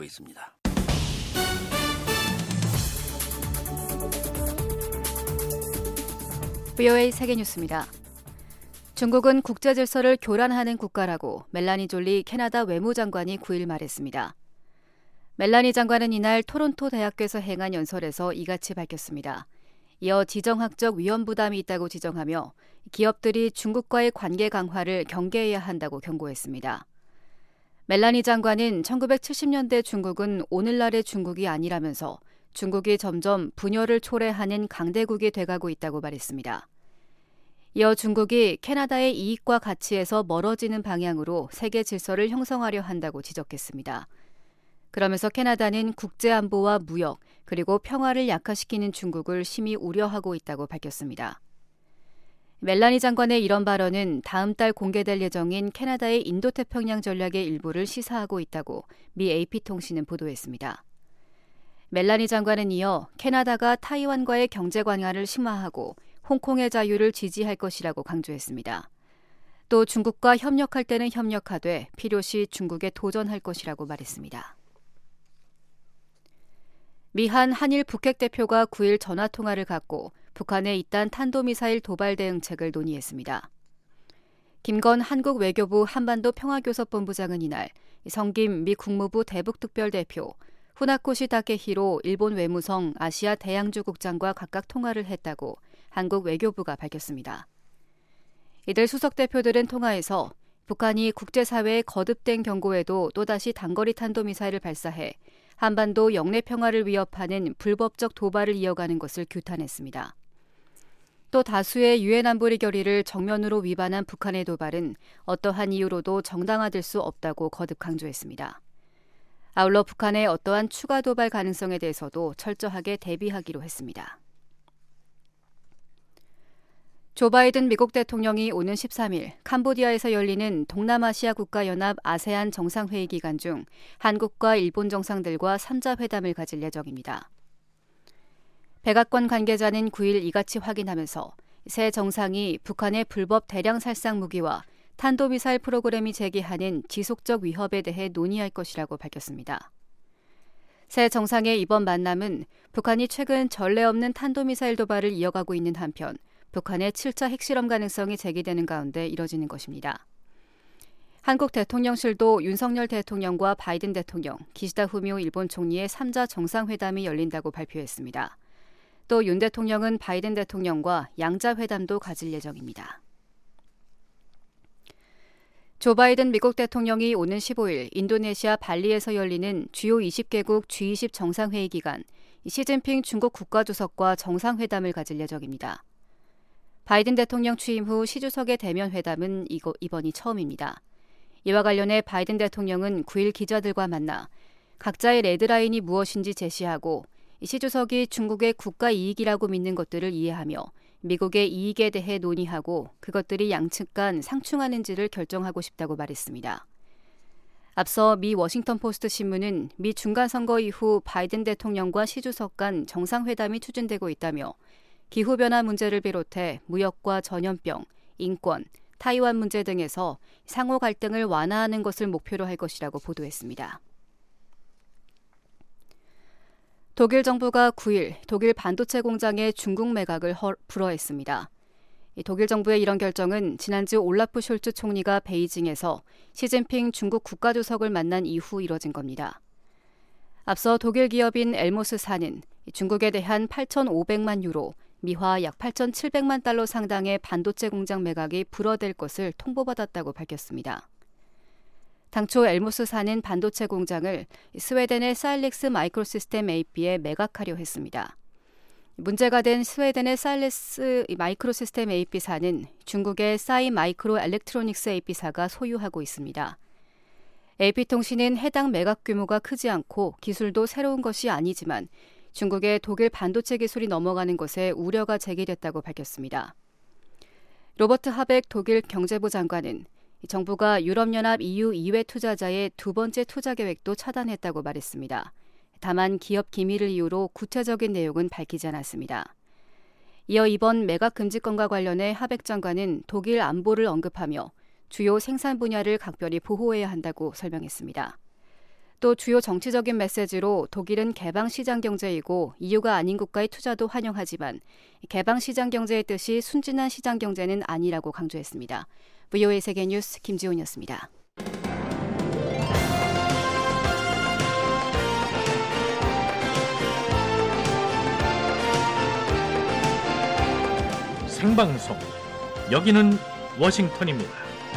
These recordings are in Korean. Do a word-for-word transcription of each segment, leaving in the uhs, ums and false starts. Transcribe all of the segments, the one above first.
있습니다. 브이오에이 세계뉴스입니다. 중국은 국제 질서를 교란하는 국가라고 멜라니 졸리 캐나다 외무장관이 구일 말했습니다. 멜라니 장관은 이날 토론토 대학교에서 행한 연설에서 이같이 밝혔습니다. 이어 지정학적 위험 부담이 있다고 지적하며 기업들이 중국과의 관계 강화를 경계해야 한다고 경고했습니다. 멜라니 장관은 천구백칠십 년대 중국은 오늘날의 중국이 아니라면서 중국이 점점 분열을 초래하는 강대국이 돼가고 있다고 말했습니다. 이어 중국이 캐나다의 이익과 가치에서 멀어지는 방향으로 세계 질서를 형성하려 한다고 지적했습니다. 그러면서 캐나다는 국제안보와 무역 그리고 평화를 약화시키는 중국을 심히 우려하고 있다고 밝혔습니다. 멜라니 장관의 이런 발언은 다음 달 공개될 예정인 캐나다의 인도태평양 전략의 일부를 시사하고 있다고 미 에이피통신은 보도했습니다. 멜라니 장관은 이어 캐나다가 타이완과의 경제 관계를 심화하고 홍콩의 자유를 지지할 것이라고 강조했습니다. 또 중국과 협력할 때는 협력하되 필요시 중국에 도전할 것이라고 말했습니다. 미한 한일 북핵 대표가 구일 전화통화를 갖고 북한의 이딴 탄도미사일 도발 대응책을 논의했습니다. 김건 한국 외교부 한반도 평화교섭본부장은 이날 성김 미 국무부 대북특별대표 후나코시 다케히로 일본 외무성 아시아 대양주 국장과 각각 통화를 했다고 한국 외교부가 밝혔습니다. 이들 수석 대표들은 통화에서 북한이 국제사회의 거듭된 경고에도 또다시 단거리 탄도미사일을 발사해 한반도 영내 평화를 위협하는 불법적 도발을 이어가는 것을 규탄했습니다. 또 다수의 유엔 안보리 결의를 정면으로 위반한 북한의 도발은 어떠한 이유로도 정당화될 수 없다고 거듭 강조했습니다. 아울러 북한의 어떠한 추가 도발 가능성에 대해서도 철저하게 대비하기로 했습니다. 조 바이든 미국 대통령이 오는 십삼일 캄보디아에서 열리는 동남아시아 국가연합 아세안 정상회의 기간 중 한국과 일본 정상들과 삼자 회담을 가질 예정입니다. 백악관 관계자는 구일 이같이 확인하면서 새 정상이 북한의 불법 대량 살상 무기와 탄도미사일 프로그램이 제기하는 지속적 위협에 대해 논의할 것이라고 밝혔습니다. 새 정상의 이번 만남은 북한이 최근 전례 없는 탄도미사일 도발을 이어가고 있는 한편 북한의 칠 차 핵실험 가능성이 제기되는 가운데 이뤄지는 것입니다. 한국 대통령실도 윤석열 대통령과 바이든 대통령, 기시다 후미오 일본 총리의 삼자 정상회담이 열린다고 발표했습니다. 또 윤 대통령은 바이든 대통령과 양자 회담도 가질 예정입니다. 조 바이든 미국 대통령이 오는 십오일 인도네시아 발리에서 열리는 주요 이십 개국 지 이십 정상회의 기간 시진핑 중국 국가주석과 정상회담을 가질 예정입니다. 바이든 대통령 취임 후 시 주석의 대면 회담은 이거, 이번이 처음입니다. 이와 관련해 바이든 대통령은 구일 기자들과 만나 각자의 레드라인이 무엇인지 제시하고 시 주석이 중국의 국가 이익이라고 믿는 것들을 이해하며 미국의 이익에 대해 논의하고 그것들이 양측 간 상충하는지를 결정하고 싶다고 말했습니다. 앞서 미 워싱턴 포스트 신문은 미 중간선거 이후 바이든 대통령과 시 주석 간 정상회담이 추진되고 있다며 기후변화 문제를 비롯해 무역과 전염병, 인권, 타이완 문제 등에서 상호 갈등을 완화하는 것을 목표로 할 것이라고 보도했습니다. 독일 정부가 구일 독일 반도체 공장의 중국 매각을 허, 불허했습니다. 독일 정부의 이런 결정은 지난주 올라프 숄츠 총리가 베이징에서 시진핑 중국 국가주석을 만난 이후 이뤄진 겁니다. 앞서 독일 기업인 엘모스사는 중국에 대한 팔천오백만 유로, 미화 약 팔천칠백만 달러 상당의 반도체 공장 매각이 불허될 것을 통보받았다고 밝혔습니다. 당초 엘모스사는 반도체 공장을 스웨덴의 사일렉스 마이크로시스템 에이피에 매각하려 했습니다. 문제가 된 스웨덴의 사일렉스 마이크로시스템 에이피사는 중국의 사이 마이크로 엘렉트로닉스 에이피사가 소유하고 있습니다. 에이피통신은 해당 매각 규모가 크지 않고 기술도 새로운 것이 아니지만 중국의 독일 반도체 기술이 넘어가는 것에 우려가 제기됐다고 밝혔습니다. 로버트 하벡 독일 경제부 장관은 정부가 유럽연합 이유 이외 투자자의 두 번째 투자 계획도 차단했다고 말했습니다. 다만 기업 기밀을 이유로 구체적인 내용은 밝히지 않았습니다. 이어 이번 매각 금지건과 관련해 하벡 장관은 독일 안보를 언급하며 주요 생산 분야를 각별히 보호해야 한다고 설명했습니다. 또 주요 정치적인 메시지로 독일은 개방 시장 경제이고 이유가 아닌 국가의 투자도 환영하지만 개방 시장 경제의 뜻이 순진한 시장 경제는 아니라고 강조했습니다. 브이오에이 세계뉴스 김지훈이었습니다. 생방송, 여기는 워싱턴입니다.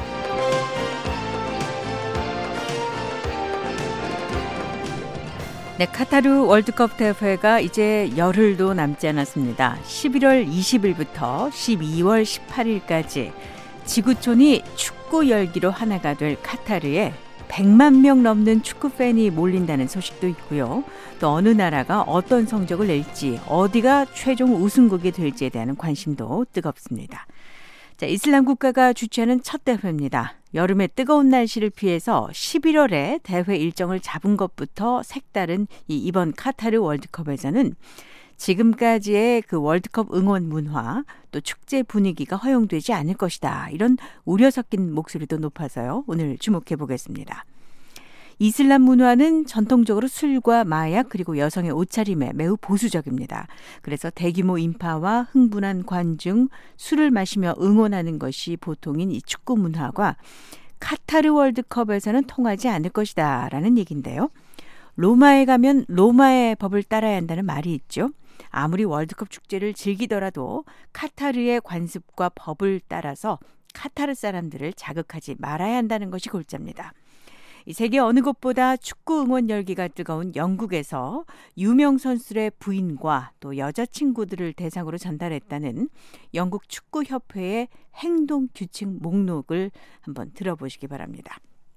네, 카타르 월드컵 대회가 이제 열흘도 남지 않았습니다. 십일월 이십일부터 십이월 십팔일까지 지구촌이 축구 열기로 하나가 될 카타르에 백만 명 넘는 축구 팬이 몰린다는 소식도 있고요. 또 어느 나라가 어떤 성적을 낼지, 어디가 최종 우승국이 될지에 대한 관심도 뜨겁습니다. 자, 이슬람 국가가 주최하는 첫 대회입니다. 여름의 뜨거운 날씨를 피해서 십일월에 대회 일정을 잡은 것부터 색다른 이 이번 카타르 월드컵에서는 지금까지의 그 월드컵 응원 문화, 또 축제 분위기가 허용되지 않을 것이다. 이런 우려 섞인 목소리도 높아서요. 오늘 주목해 보겠습니다. 이슬람 문화는 전통적으로 술과 마약 그리고 여성의 옷차림에 매우 보수적입니다. 그래서 대규모 인파와 흥분한 관중, 술을 마시며 응원하는 것이 보통인 이 축구 문화가 카타르 월드컵에서는 통하지 않을 것이다 라는 얘기인데요. 로마에 가면 로마의 법을 따라야 한다는 말이 있죠. 아무리 월드컵 축제를 즐기더라도 카타르의 관습과 법을 따라서 카타르 사람들을 자극하지 말아야 한다는 것이 골자입니다. 이 세계 어느 곳보다 축구 응원 열기가 뜨거운 영국에서 유명 선수의 부인과 또 여자친구들을 대상으로 전달했다는 영국 축구협회의 행동 규칙 목록을 한번 들어보시기 바랍니다.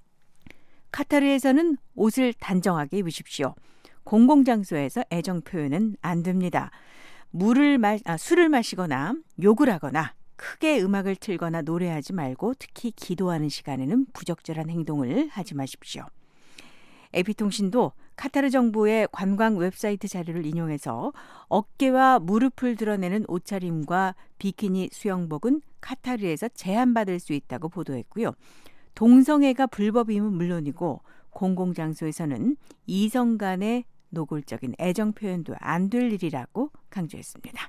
카타르에서는 옷을 단정하게 입으십시오. 공공장소에서 애정 표현은 안 됩니다. 물을 마, 아, 술을 마시거나 욕을 하거나 크게 음악을 틀거나 노래하지 말고 특히 기도하는 시간에는 부적절한 행동을 하지 마십시오. 에이피통신도 카타르 정부의 관광 웹사이트 자료를 인용해서 어깨와 무릎을 드러내는 옷차림과 비키니 수영복은 카타르에서 제한받을 수 있다고 보도했고요. 동성애가 불법임은 물론이고 공공장소에서는 이성 간의 노골적인 애정 표현도 안 될 일이라고 강조했습니다.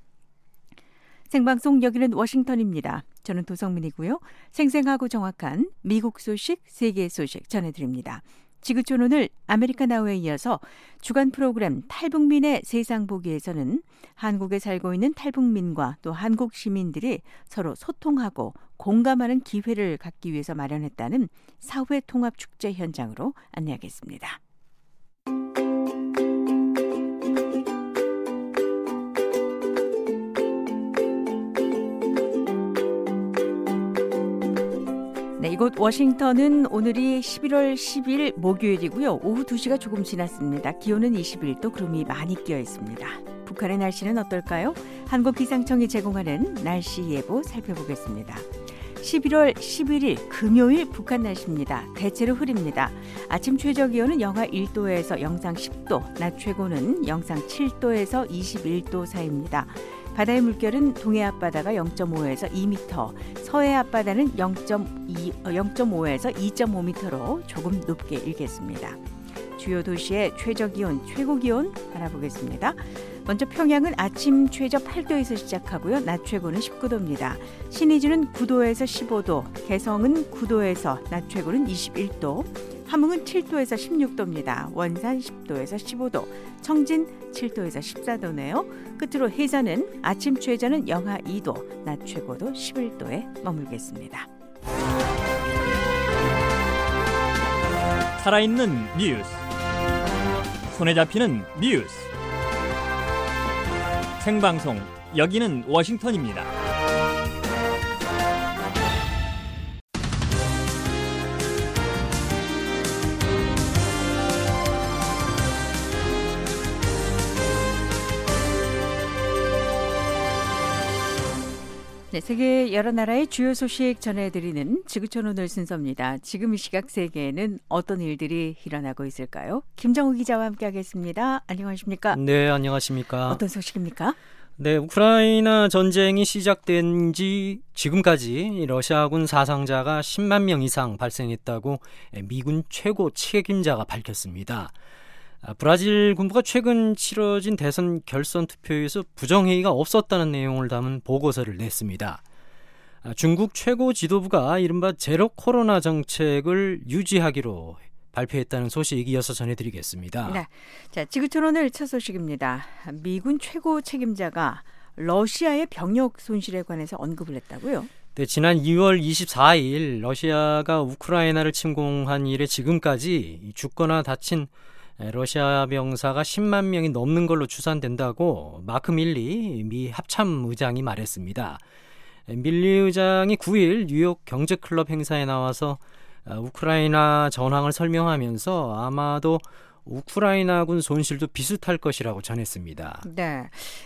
생방송 여기는 워싱턴입니다. 저는 도성민이고요. 생생하고 정확한 미국 소식, 세계 소식 전해드립니다. 지구촌 오늘 아메리카 나우에 이어서 주간 프로그램 탈북민의 세상 보기에서는 한국에 살고 있는 탈북민과 또 한국 시민들이 서로 소통하고 공감하는 기회를 갖기 위해서 마련했다는 사회통합축제 현장으로 안내하겠습니다. 네, 이곳 워싱턴은 오늘이 십일월 십일 목요일이고요. 오후 두 시가 조금 지났습니다. 기온은 이십일 도, 구름이 많이 끼어 있습니다. 북한의 날씨는 어떨까요? 한국기상청이 제공하는 날씨 예보 살펴보겠습니다. 십일월 십일일 금요일 북한 날씨입니다. 대체로 흐립니다. 아침 최저기온은 영하 일 도에서 영상 십 도, 낮 최고는 영상 칠 도에서 이십일 도 사이입니다. 바다의 물결은 동해 앞바다가 영 점 오에서 이 미터, 서해 앞바다는 영 점 오에서 이 점 오 미터로 조금 높게 일겠습니다. 주요 도시의 최저기온, 최고기온 알아보겠습니다. 먼저 평양은 아침 최저 팔 도에서 시작하고요. 낮 최고는 십구 도입니다. 신의주는 구 도에서 십오 도, 개성은 구 도에서 낮 최고는 이십일 도, 함흥은 칠 도에서 십육 도입니다. 원산 십 도에서 십오 도, 청진 칠 도에서 십사 도네요. 끝으로 해산은 아침 최저는 영하 이 도, 낮 최고도 십일 도에 머물겠습니다. 살아있는 뉴스, 손에 잡히는 뉴스, 생방송 여기는 워싱턴입니다. 네, 세계 여러 나라의 주요 소식 전해드리는 지구촌 오늘 순서입니다. 지금 이 시각 세계에는 어떤 일들이 일어나고 있을까요? 김정우 기자와 함께하겠습니다. 안녕하십니까? 네, 안녕하십니까? 어떤 소식입니까? 네, 우크라이나 전쟁이 시작된 지 지금까지 러시아군 사상자가 십만 명 이상 발생했다고 미군 최고 책임자가 밝혔습니다. 브라질 군부가 최근 치러진 대선 결선 투표에서 부정행위가 없었다는 내용을 담은 보고서를 냈습니다. 중국 최고 지도부가 이른바 제로 코로나 정책을 유지하기로 발표했다는 소식 이어서 전해드리겠습니다. 네, 자, 지구촌 오늘 첫 소식입니다. 미군 최고 책임자가 러시아의 병력 손실에 관해서 언급을 했다고요? 네, 지난 이월 이십사일 러시아가 우크라이나를 침공한 이래 지금까지 죽거나 다친 러시아 병사가 십만 명이 넘는 걸로 추산된다고 마크 밀리 미 합참 의장이 말했습니다. 밀리 의장이 구일 뉴욕 경제클럽 행사에 나와서 우크라이나 전황을 설명하면서 아마도 우크라이나군 손실도 비슷할 것이라고 전했습니다. 네,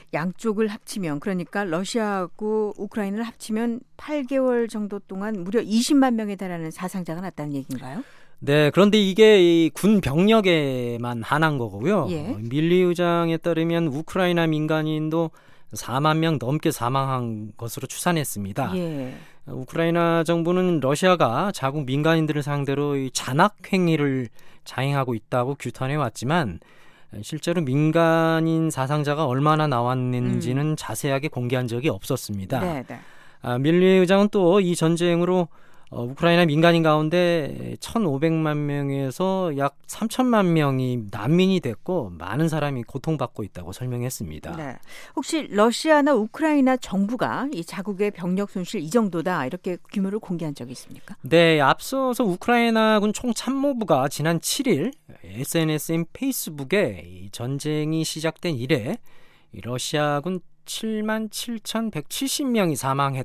양쪽을 합치면 그러니까 러시아하고 우크라이나를 합치면 팔 개월 정도 동안 무려 이십만 명에 달하는 사상자가 났다는 얘기인가요? 네, 그런데 이게 군 병력에만 한한 거고요. 예. 밀리 의장에 따르면 우크라이나 민간인도 사만 명 넘게 사망한 것으로 추산했습니다. 예. 우크라이나 정부는 러시아가 자국 민간인들을 상대로 이 잔악 행위를 자행하고 있다고 규탄해 왔지만 실제로 민간인 사상자가 얼마나 나왔는지는 음. 자세하게 공개한 적이 없었습니다. 네, 네. 아, 밀리 의장은 또 이 전쟁으로 어, 우크라이나 민간인 가운데 천오백만 명에서 약 삼천만 명이 난민이 됐고 많은 사람이 고통받고 있다고 설명했습니다. 네. 혹시 러시아나 우크라이나 정부가 이 자국의 병력 손실 이 정도다 이렇게 규모를 공개한 적이 있습니까? 네, 앞서서 우크라이나군 총참모부가 지난 칠일 에스엔에스인 페이스북에 이 전쟁이 시작된 이래 이 러시아군 칠만 칠천백칠십 명이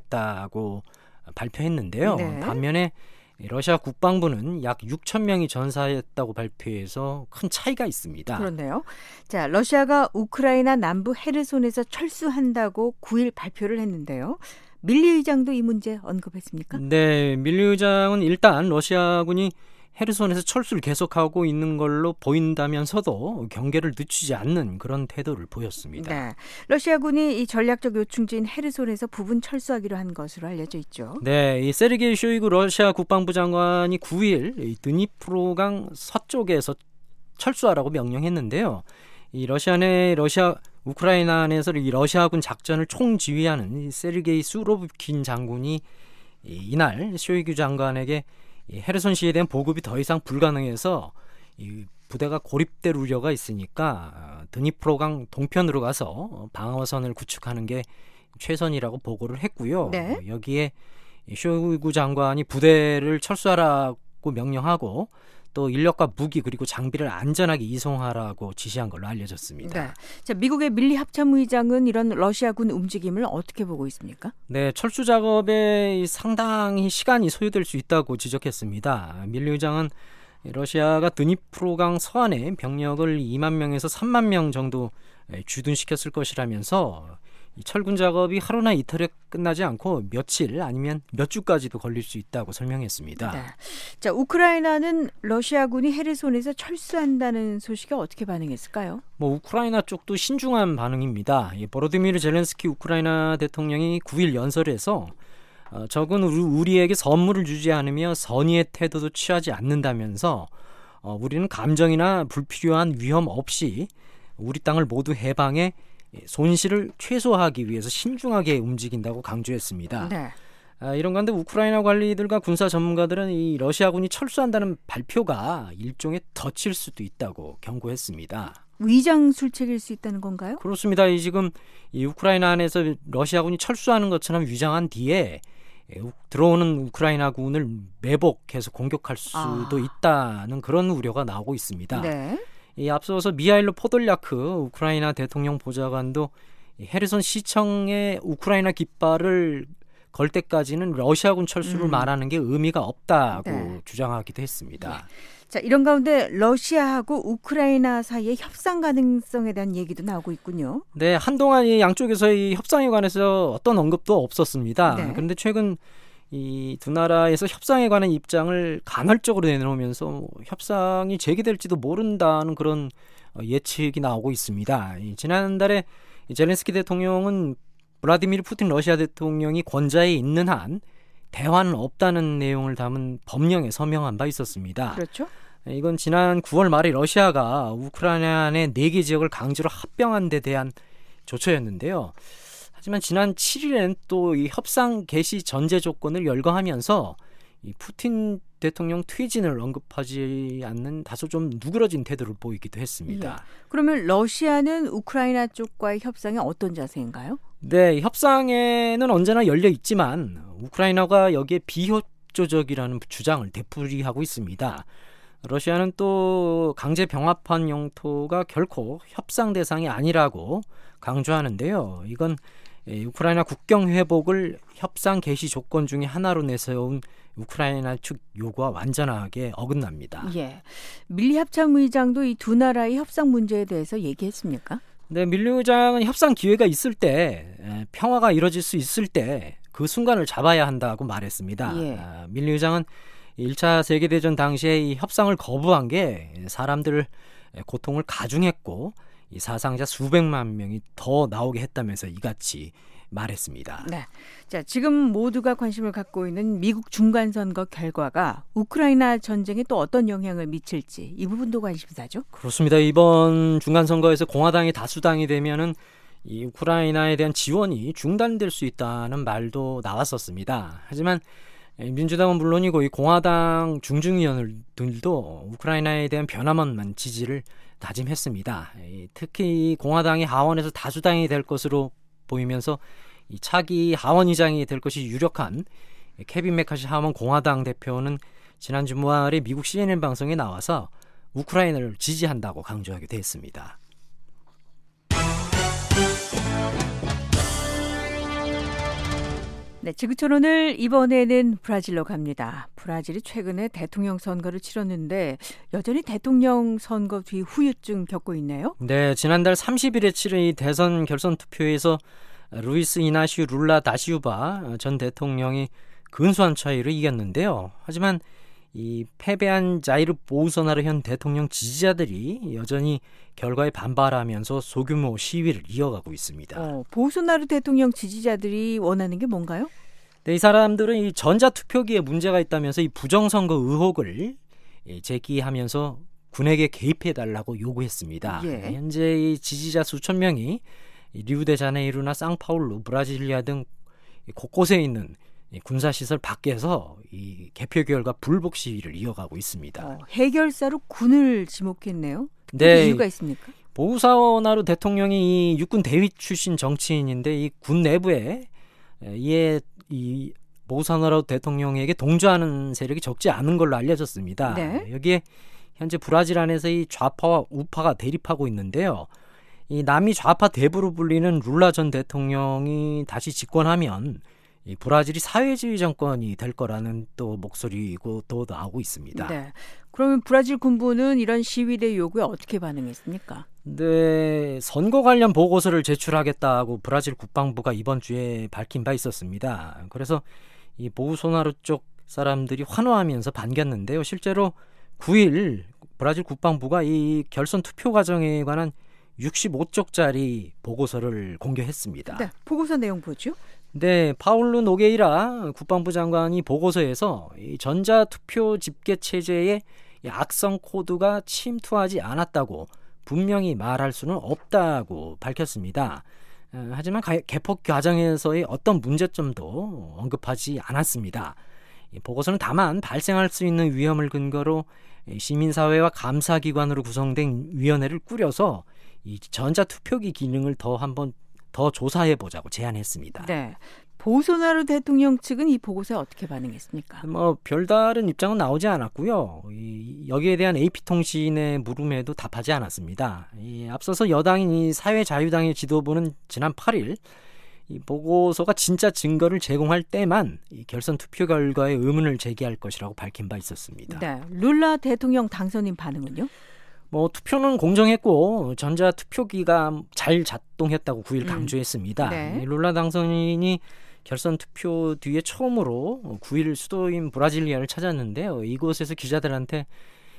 사망했다고 발표했는데요. 네. 반면에 러시아 국방부는 약 육천 명이 전사했다고 발표해서 큰 차이가 있습니다. 그렇네요. 자, 러시아가 우크라이나 남부 헤르손에서 철수한다고 구일 발표를 했는데요. 밀리 의장도 이 문제 언급했습니까? 네, 밀리 의장은 일단 러시아군이 헤르손에서 철수를 계속하고 있는 걸로 보인다면서도 경계를 늦추지 않는 그런 태도를 보였습니다. 네, 러시아군이 이 전략적 요충지인 헤르손에서 부분 철수하기로 한 것으로 알려져 있죠. 네, 이 세르게이 쇼이구 러시아 국방부 장관이 구일 이 드니프로강 서쪽에서 철수하라고 명령했는데요. 이 러시아 내 러시아 우크라이나 안에서 이 러시아군 작전을 총지휘하는 이 세르게이 수로브킨 장군이 이, 이날 쇼이구 장관에게 이 헤르손 시에 대한 보급이 더 이상 불가능해서 이 부대가 고립될 우려가 있으니까 드니프로강 동편으로 가서 방어선을 구축하는 게 최선이라고 보고를 했고요. 네. 여기에 쇼이구 장관이 부대를 철수하라고 명령하고 또 인력과 무기 그리고 장비를 안전하게 이송하라고 지시한 걸로 알려졌습니다. 네. 자, 미국의 밀리 합참의장은 이런 러시아군 움직임을 어떻게 보고 있습니까? 네, 철수 작업에 상당히 시간이 소요될 수 있다고 지적했습니다. 밀리 의장은 러시아가 드니프로강 서안에 병력을 이만 명에서 삼만 명 정도 주둔시켰을 것이라면서 이 철군 작업이 하루나 이틀에 끝나지 않고 며칠 아니면 몇 주까지도 걸릴 수 있다고 설명했습니다. 네. 자, 우크라이나는 러시아군이 헤르손에서 철수한다는 소식에 어떻게 반응했을까요? 뭐 우크라이나 쪽도 신중한 반응입니다. 이 보로디미르 젤렌스키 우크라이나 대통령이 구일 연설에서 어, 적은 우리에게 선물을 주지 않으며 선의의 태도도 취하지 않는다면서 어, 우리는 감정이나 불필요한 위험 없이 우리 땅을 모두 해방해 손실을 최소화하기 위해서 신중하게 움직인다고 강조했습니다. 네. 아, 이런 가운데 우크라이나 관리들과 군사 전문가들은 이 러시아군이 철수한다는 발표가 일종의 덫일 수도 있다고 경고했습니다. 위장 술책일 수 있다는 건가요? 그렇습니다. 이 지금 이 우크라이나 안에서 러시아군이 철수하는 것처럼 위장한 뒤에 들어오는 우크라이나군을 매복해서 공격할 수도 아. 있다는 그런 우려가 나오고 있습니다. 네. 이 앞서서 미하일로 포돌야크 우크라이나 대통령 보좌관도 헤르손 시청에 우크라이나 깃발을 걸 때까지는 러시아군 철수를 음. 말하는 게 의미가 없다고 네. 주장하기도 했습니다. 네. 자, 이런 가운데 러시아하고 우크라이나 사이의 협상 가능성에 대한 얘기도 나오고 있군요. 네, 한동안 이 양쪽에서의 협상에 관해서 어떤 언급도 없었습니다. 네. 그런데 최근 이 두 나라에서 협상에 관한 입장을 간헐적으로 내놓으면서 협상이 재개될지도 모른다는 그런 예측이 나오고 있습니다. 지난달에 이 젤렌스키 대통령은 블라디미르 푸틴 러시아 대통령이 권좌에 있는 한 대화는 없다는 내용을 담은 법령에 서명한 바 있었습니다. 그렇죠. 이건 지난 구월 말에 러시아가 우크라이나 내 네 개 지역을 강제로 합병한 데 대한 조처였는데요. 하지만 지난 칠 일엔 또 이 협상 개시 전제 조건을 열거하면서 이 푸틴 대통령 퇴진을 언급하지 않는 다소 좀 누그러진 태도를 보이기도 했습니다. 예. 그러면 러시아는 우크라이나 쪽과의 협상에 어떤 자세인가요? 네, 협상에는 언제나 열려 있지만 우크라이나가 여기에 비협조적이라는 주장을 되풀이하고 있습니다. 러시아는 또 강제 병합한 영토가 결코 협상 대상이 아니라고 강조하는데요. 이건 우크라이나 국경 회복을 협상 개시 조건 중에 하나로 내세운 우크라이나 측 요구와 완전하게 어긋납니다. 예, 밀리 합참의장도 이 두 나라의 협상 문제에 대해서 얘기했습니까? 네, 밀리 의장은 협상 기회가 있을 때, 평화가 이뤄질 수 있을 때 그 순간을 잡아야 한다고 말했습니다. 예. 아, 밀리 의장은 일 차 세계대전 당시에 이 협상을 거부한 게 사람들 고통을 가중했고 이 사상자 수백만 명이 더 나오게 했다면서 이같이 말했습니다. 네, 자 지금 모두가 관심을 갖고 있는 미국 중간선거 결과가 우크라이나 전쟁에 또 어떤 영향을 미칠지 이 부분도 관심사죠. 그렇습니다. 이번 중간선거에서 공화당이 다수당이 되면은 이 우크라이나에 대한 지원이 중단될 수 있다는 말도 나왔었습니다. 하지만 민주당은 물론이고 이 공화당 중증위원들도 우크라이나에 대한 변함없는 지지를 다짐했습니다. 특히 공화당이 하원에서 다수당이 될 것으로 보이면서 이 차기 하원의장이 될 것이 유력한 케빈 메카시 하원 공화당 대표는 지난 주말에 미국 씨엔엔 방송에 나와서 우크라이나를 지지한다고 강조하기도 했습니다. 네, 지구촌오늘 이번에는 브라질로 갑니다. 브라질이 최근에 대통령 선거를 치렀는데 여전히 대통령 선거 뒤 후유증 겪고 있네요. 네, 지난달 삼십 일에 치른 이 대선 결선 투표에서 루이스 이나시우 룰라 다시우바 전 대통령이 근소한 차이로 이겼는데요. 하지만 이 패배한 자이르 보우소나루 현 대통령 지지자들이 여전히 결과에 반발하면서 소규모 시위를 이어가고 있습니다. 어, 보우소나루 대통령 지지자들이 원하는 게 뭔가요? 네, 이 사람들은 이 전자투표기에 문제가 있다면서 이 부정선거 의혹을 제기하면서 군에게 개입해달라고 요구했습니다. 예. 현재 이 지지자 수천 명이 리우데자네이루나 상파울루, 브라질리아 등 곳곳에 있는 군사시설 밖에서 이 개표 결과 불복 시위를 이어가고 있습니다. 어, 해결사로 군을 지목했네요. 네, 이유가 있습니까? 보우소나루 대통령이 이 육군 대위 출신 정치인인데 이 군 내부에 이에 이 보우소나루 대통령에게 동조하는 세력이 적지 않은 걸로 알려졌습니다. 네. 여기에 현재 브라질 안에서 이 좌파와 우파가 대립하고 있는데요. 이 남미 좌파 대부로 불리는 룰라 전 대통령이 다시 집권하면 이 브라질이 사회주의 정권이 될 거라는 또 목소리고 또 나오고 있습니다. 네. 그러면 브라질 군부는 이런 시위대 요구에 어떻게 반응했습니까? 네, 선거 관련 보고서를 제출하겠다고 브라질 국방부가 이번 주에 밝힌 바 있었습니다. 그래서 이 보우소나루 쪽 사람들이 환호하면서 반겼는데요. 실제로 구 일 브라질 국방부가 이 결선 투표 과정에 관한 육십오 쪽짜리 보고서를 공개했습니다. 네, 보고서 내용 보죠. 네, 파울루 노게이라 국방부 장관이 보고서에서 이 전자투표 집계 체제에 악성 코드가 침투하지 않았다고 분명히 말할 수는 없다고 밝혔습니다. 어, 하지만 가, 개표 과정에서의 어떤 문제점도 언급하지 않았습니다. 이 보고서는 다만 발생할 수 있는 위험을 근거로 시민사회와 감사기관으로 구성된 위원회를 꾸려서 이 전자투표기 기능을 더 한번 더 조사해보자고 제안했습니다. 네, 보우소나루 대통령 측은 이 보고서에 어떻게 반응했습니까? 뭐 별다른 입장은 나오지 않았고요. 이, 여기에 대한 에이피통신의 물음에도 답하지 않았습니다. 이, 앞서서 여당인 이 사회자유당의 지도부는 지난 팔 일 이 보고서가 진짜 증거를 제공할 때만 이 결선 투표 결과에 의문을 제기할 것이라고 밝힌 바 있었습니다. 네, 룰라 대통령 당선인 반응은요? 뭐 투표는 공정했고 전자 투표기가 잘 작동했다고 구 일 음. 강조했습니다. 네. 룰라 당선인이 결선 투표 뒤에 처음으로 구 일 수도인 브라질리아를 찾았는데요. 이곳에서 기자들한테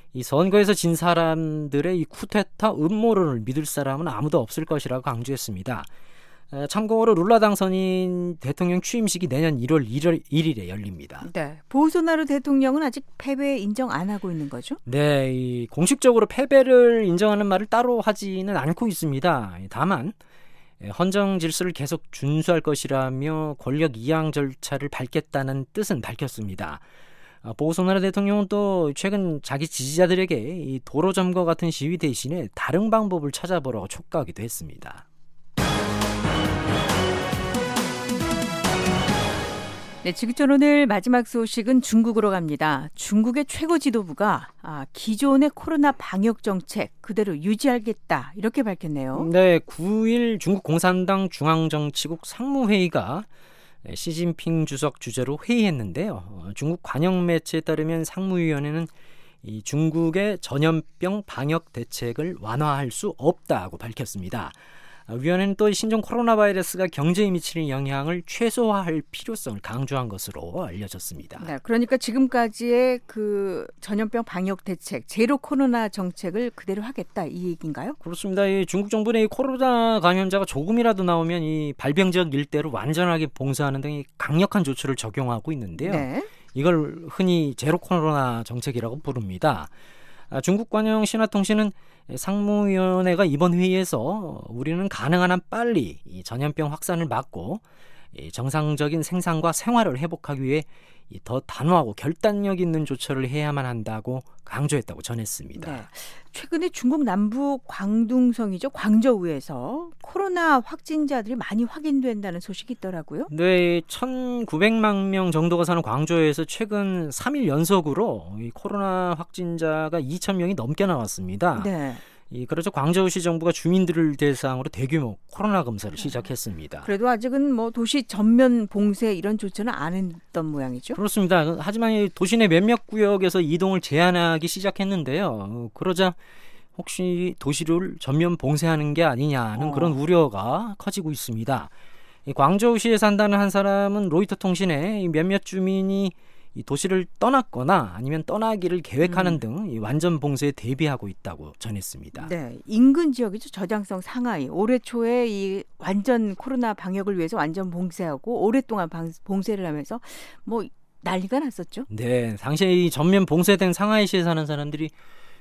이 선거에서 진 사람들의 이 쿠데타 음모론을 믿을 사람은 아무도 없을 것이라고 강조했습니다. 참고로 룰라 당선인 대통령 취임식이 내년 일월 일일에 열립니다. 네, 보소나루 대통령은 아직 패배 인정 안 하고 있는 거죠? 네, 이 공식적으로 패배를 인정하는 말을 따로 하지는 않고 있습니다. 다만 헌정 질서를 계속 준수할 것이라며 권력 이양 절차를 밟겠다는 뜻은 밝혔습니다. 보소나루 대통령은 또 최근 자기 지지자들에게 이 도로 점거 같은 시위 대신에 다른 방법을 찾아보라고 촉구하기도 했습니다. 네, 지구촌 오늘 마지막 소식은 중국으로 갑니다. 중국의 최고 지도부가 아, 기존의 코로나 방역 정책 그대로 유지하겠다 이렇게 밝혔네요. 네, 구일 중국 공산당 중앙정치국 상무회의가 시진핑 주석 주재로 회의했는데요. 중국 관영 매체에 따르면 상무위원회는 이 중국의 전염병 방역 대책을 완화할 수 없다고 밝혔습니다. 위원회는 또 신종 코로나 바이러스가 경제에 미치는 영향을 최소화할 필요성을 강조한 것으로 알려졌습니다. 네, 그러니까 지금까지의 그 전염병 방역 대책, 제로 코로나 정책을 그대로 하겠다 이 얘기인가요? 그렇습니다. 이 중국 정부는 이 코로나 감염자가 조금이라도 나오면 이 발병 지역 일대를 완전하게 봉쇄하는 등의 강력한 조치를 적용하고 있는데요. 네. 이걸 흔히 제로 코로나 정책이라고 부릅니다. 중국 관영 신화통신은 상무위원회가 이번 회의에서 우리는 가능한 한 빨리 이 전염병 확산을 막고 이 정상적인 생산과 생활을 회복하기 위해 더 단호하고 결단력 있는 조처를 해야만 한다고 강조했다고 전했습니다. 네. 최근에 중국 남부 광둥성이죠. 광저우에서 코로나 확진자들이 많이 확인된다는 소식이 있더라고요. 네, 천구백만 명 정도가 사는 광저우에서 최근 삼 일 연속으로 이 코로나 확진자가 이천 명이 넘게 나왔습니다. 네. 이 그렇죠. 광저우시 정부가 주민들을 대상으로 대규모 코로나 검사를 시작했습니다. 그래도 아직은 뭐 도시 전면 봉쇄 이런 조치는 안 했던 모양이죠. 그렇습니다. 하지만 이 도시 내 몇몇 구역에서 이동을 제한하기 시작했는데요. 그러자 혹시 도시를 전면 봉쇄하는 게 아니냐는 어. 그런 우려가 커지고 있습니다. 이 광저우시에 산다는 한 사람은 로이터 통신에 이 몇몇 주민이 이 도시를 떠났거나 아니면 떠나기를 계획하는 음. 등 이 완전 봉쇄에 대비하고 있다고 전했습니다. 네, 인근 지역이죠. 저장성 상하이. 올해 초에 이 완전 코로나 방역을 위해서 완전 봉쇄하고 오랫동안 방, 봉쇄를 하면서 뭐 난리가 났었죠. 네, 당시에 이 전면 봉쇄된 상하이시에 사는 사람들이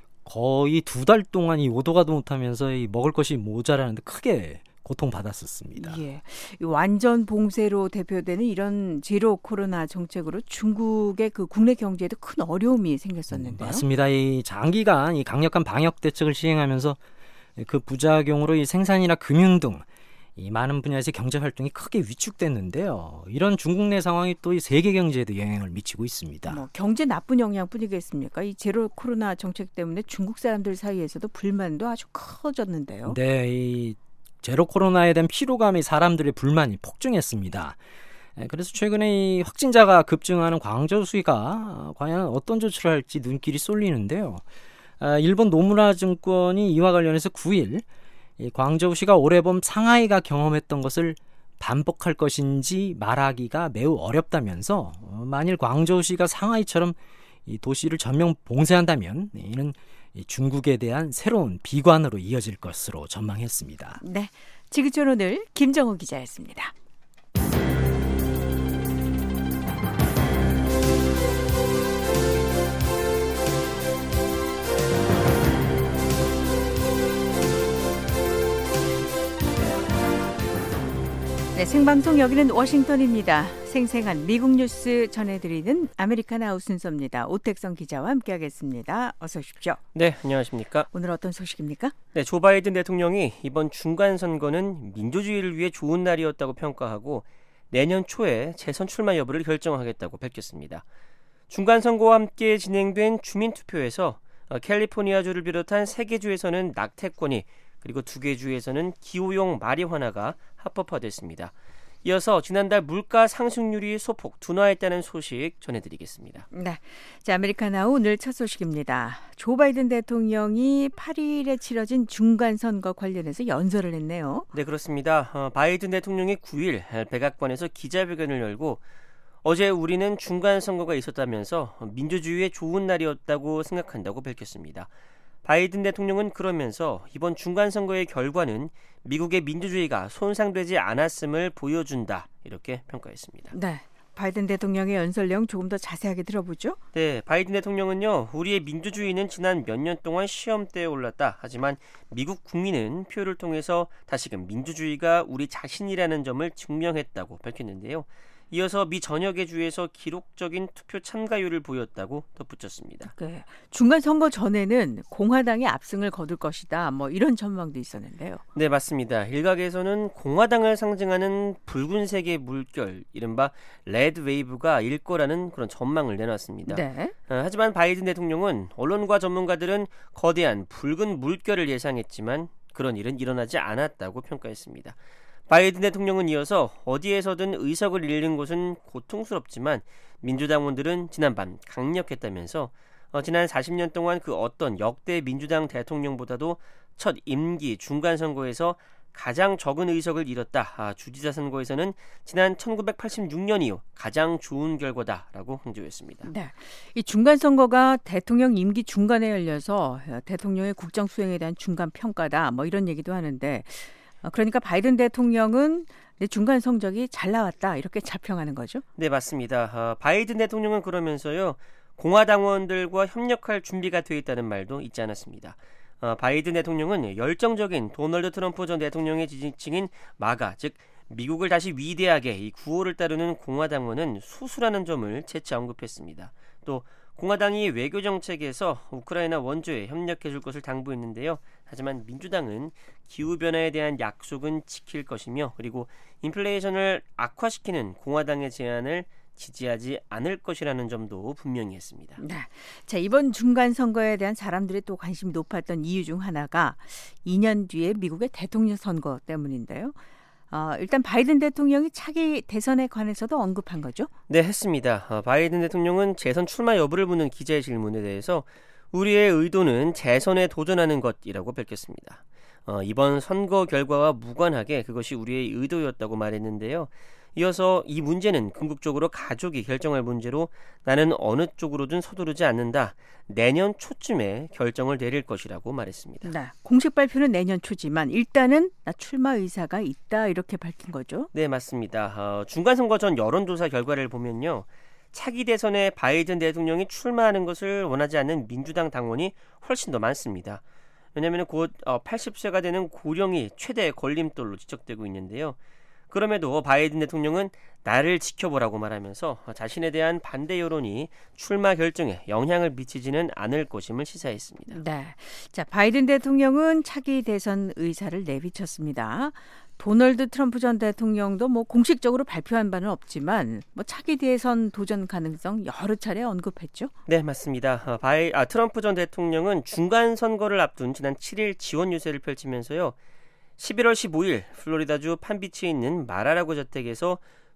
거의 두 달 동안 이 오도가도 못하면서 이 먹을 것이 모자라는데 크게 고통받았었습니다. 예, 이 완전 봉쇄로 대표되는 이런 제로 코로나 정책으로 중국의 그 국내 경제에도 큰 어려움이 생겼었는데요. 음, 맞습니다. 이 장기간 이 강력한 방역 대책을 시행하면서 그 부작용으로 이 생산이나 금융 등 이 많은 분야에서 경제 활동이 크게 위축됐는데요. 이런 중국 내 상황이 또 이 세계 경제에도 영향을 미치고 있습니다. 뭐 경제 나쁜 영향뿐이겠습니까? 이 제로 코로나 정책 때문에 중국 사람들 사이에서도 불만도 아주 커졌는데요. 네, 이 제로 코로나에 대한 피로감이 사람들의 불만이 폭증했습니다. 그래서 최근에 이 확진자가 급증하는 광저우시가 과연 어떤 조치를 할지 눈길이 쏠리는데요. 일본 노무라 증권이 이와 관련해서 구일 이 광저우시가 올해 봄 상하이가 경험했던 것을 반복할 것인지 말하기가 매우 어렵다면서 만일 광저우시가 상하이처럼 이 도시를 전면 봉쇄한다면 이는 중국에 대한 새로운 비관으로 이어질 것으로 전망했습니다. 네, 지구촌 오늘 김정호 기자였습니다. 네, 생방송 여기는 워싱턴입니다. 생생한 미국 뉴스 전해드리는 아메리칸 아웃 순서입니다. 오택성 기자와 함께하겠습니다. 어서 오십시오. 네, 안녕하십니까. 오늘 어떤 소식입니까? 네, 조 바이든 대통령이 이번 중간 선거는 민주주의를 위해 좋은 날이었다고 평가하고 내년 초에 재선 출마 여부를 결정하겠다고 밝혔습니다. 중간 선거와 함께 진행된 주민 투표에서 캘리포니아주를 비롯한 세 개 주에서는 낙태권이 그리고 두 개 주에서는 기호용 마리화나가 합법화됐습니다. 이어서 지난달 물가 상승률이 소폭 둔화했다는 소식 전해드리겠습니다. 네, 자 아메리카나우 오늘 첫 소식입니다. 조 바이든 대통령이 팔일에 치러진 중간 선거 관련해서 연설을 했네요. 네, 그렇습니다. 어, 바이든 대통령이 구일 백악관에서 기자회견을 열고 어제 우리는 중간 선거가 있었다면서 민주주의의 좋은 날이었다고 생각한다고 밝혔습니다. 바이든 대통령은 그러면서 이번 중간 선거의 결과는 미국의 민주주의가 손상되지 않았음을 보여준다 이렇게 평가했습니다. 네. 바이든 대통령의 연설 내용 조금 더 자세하게 들어보죠. 네, 바이든 대통령은요, 우리의 민주주의는 지난 몇 년 동안 시험대에 올랐다. 하지만 미국 국민은 표를 통해서 다시금 민주주의가 우리 자신이라는 점을 증명했다고 밝혔는데요. 이어서 미 전역의 주에서 기록적인 투표 참가율을 보였다고 덧붙였습니다. 네, 중간 선거 전에는 공화당이 압승을 거둘 것이다. 뭐 이런 전망도 있었는데요. 네, 맞습니다. 일각에서는 공화당을 상징하는 붉은색의 물결, 이른바 레드 웨이브가 일 거라는 그런 전망을 내놨습니다. 네. 어, 하지만 바이든 대통령은 언론과 전문가들은 거대한 붉은 물결을 예상했지만 그런 일은 일어나지 않았다고 평가했습니다. 바이든 대통령은 이어서 어디에서든 의석을 잃는 것은 고통스럽지만 민주당원들은 지난밤 강력했다면서 어, 지난 사십 년 동안 그 어떤 역대 민주당 대통령보다도 첫 임기 중간 선거에서 가장 적은 의석을 잃었다. 아, 주지사 선거에서는 지난 천구백팔십육 년 이후 가장 좋은 결과다라고 강조했습니다. 네, 이 중간 선거가 대통령 임기 중간에 열려서 대통령의 국정 수행에 대한 중간 평가다. 뭐 이런 얘기도 하는데. 그러니까 바이든 대통령은 중간 성적이 잘 나왔다 이렇게 자평하는 거죠? 네, 맞습니다. 어, 바이든 대통령은 그러면서요. 공화당원들과 협력할 준비가 돼 있다는 말도 잊지 않았습니다. 어, 바이든 대통령은 열정적인 도널드 트럼프 전 대통령의 지지층인 마가, 즉 미국을 다시 위대하게 이 구호를 따르는 공화당원은 소수라는 점을 재차 언급했습니다. 또 공화당이 외교 정책에서 우크라이나 원조에 협력해 줄 것을 당부했는데요. 하지만 민주당은 기후변화에 대한 약속은 지킬 것이며 그리고 인플레이션을 악화시키는 공화당의 제안을 지지하지 않을 것이라는 점도 분명히 했습니다. 네. 자, 이번 중간 선거에 대한 사람들의 또 관심이 높았던 이유 중 하나가 이 년 뒤에 미국의 대통령 선거 때문인데요. 어, 일단 바이든 대통령이 차기 대선에 관해서도 언급한 거죠? 네, 했습니다. 어, 바이든 대통령은 재선 출마 여부를 묻는 기자의 질문에 대해서 우리의 의도는 재선에 도전하는 것이라고 밝혔습니다. 어, 이번 선거 결과와 무관하게 그것이 우리의 의도였다고 말했는데요. 이어서 이 문제는 궁극적으로 가족이 결정할 문제로 나는 어느 쪽으로든 서두르지 않는다. 내년 초쯤에 결정을 내릴 것이라고 말했습니다. 네, 공식 발표는 내년 초지만 일단은 나 출마 의사가 있다 이렇게 밝힌 거죠? 네, 맞습니다. 어, 중간선거 전 여론조사 결과를 보면요. 차기 대선에 바이든 대통령이 출마하는 것을 원하지 않는 민주당 당원이 훨씬 더 많습니다. 왜냐하면 곧 팔십 세가 되는 고령이 최대 걸림돌로 지적되고 있는데요. 그럼에도 바이든 대통령은 나를 지켜보라고 말하면서 자신에 대한 반대 여론이 출마 결정에 영향을 미치지는 않을 것임을 시사했습니다. 네, 자 바이든 대통령은 차기 대선 의사를 내비쳤습니다. 도널드 트럼프 전 대통령도 뭐 공식적으로 발표한 바는 없지만 뭐 차기 대선 도전 가능성 여러 차례 언급했죠. 네, 맞습니다. 바이, 아, 트럼프 전 대통령은 중간 선거를 앞둔 지난 칠 일 지원 유세를 펼치면서요. 십일월 십오일 플로리다주 판비치에 있는 마라라고 저택에서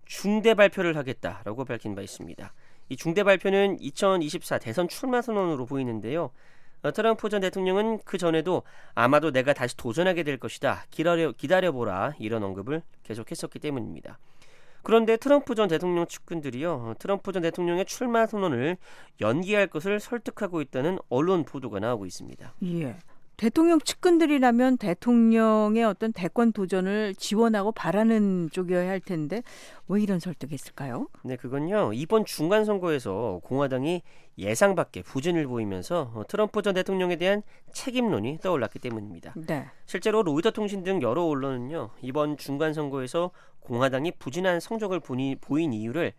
중대 발표를 하겠다라고 밝힌 바 있습니다. 이 중대 발표는 이천이십사 대선 출마 선언으로 보이는데요. 트럼프 전 대통령은 그 전에도 아마도 내가 다시 도전하게 될 것이다. 기다려, 기다려보라 이런 언급을 계속했었기 때문입니다. 그런데 트럼프 전 대통령 측근들이요. 트럼프 전 대통령의 출마 선언을 연기할 것을 설득하고 있다는 언론 보도가 나오고 있습니다. 예. 대통령 측근들이라면 대통령의 어떤 대권 도전을 지원하고 바라는 쪽이어야 할 텐데 왜 이런 설득했을까요? 네, 그건요. 이번 중간 선거에서 공화당이 예상 밖의 부진을 보이면서 트럼프 전 대통령에 대한 책임론이 떠올랐기 때문입니다. 네. 실제로 로이터 통신 등 여러 언론은요. 이번 중간 선거에서 공화당이 부진한 성적을 보니, 보인 이유를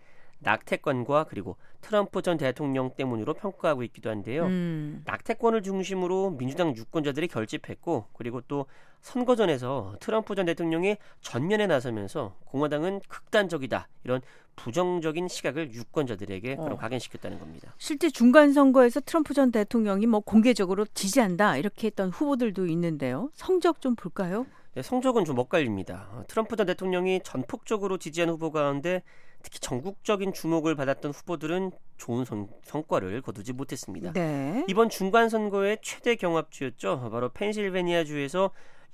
낙태권과 그리고 트럼프 전 대통령 때문으로 평가하고 있기도 한데요. 음. 낙태권을 중심으로 민주당 유권자들이 결집했고 그리고 또 선거전에서 트럼프 전 대통령이 전면에 나서면서 공화당은 극단적이다. 이런 부정적인 시각을 유권자들에게 어. 그런 각인시켰다는 겁니다. 실제 중간 선거에서 트럼프 전 대통령이 뭐 공개적으로 지지한다 이렇게 했던 후보들도 있는데요. 성적 좀 볼까요? 네, 성적은 좀 엇갈립니다. 트럼프 전 대통령이 전폭적으로 지지한 후보 가운데 특히 전국적인 주목을 받았던 후보들은 좋은 성, 성과를 거두지 못했습니다. 네. 이번 중간선거의 최대 경합주였죠. 바로 펜실베니아주에서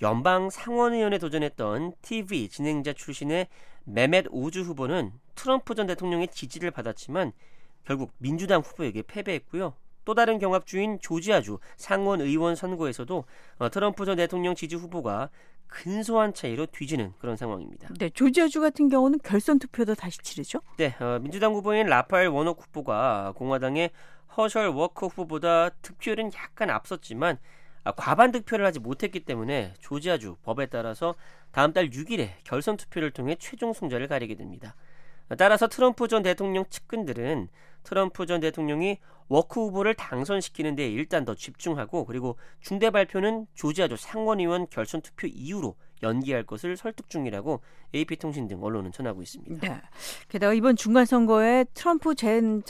연방 상원의원에 도전했던 티비 진행자 출신의 메멧 오즈 후보는 트럼프 전 대통령의 지지를 받았지만 결국 민주당 후보에게 패배했고요. 또 다른 경합주인 조지아주 상원의원 선거에서도 트럼프 전 대통령 지지 후보가 근소한 차이로 뒤지는 그런 상황입니다. 네, 조지아주 같은 경우는 결선 투표도 다시 치르죠? 네, 어, 민주당 후보인 라파엘 워녹 후보가 공화당의 허셜 워커 후보보다 득표율은 약간 앞섰지만 아, 과반 득표를 하지 못했기 때문에 조지아주 법에 따라서 다음 달 육 일에 결선 투표를 통해 최종 승자를 가리게 됩니다. 따라서 트럼프 전 대통령 측근들은 트럼프 전 대통령이 워크 후보를 당선시키는 데 일단 더 집중하고 그리고 중대 발표는 조지아주 상원의원 결선 투표 이후로 연기할 것을 설득 중이라고 에이피통신 등 언론은 전하고 있습니다. 네. 게다가 이번 중간선거에 트럼프 전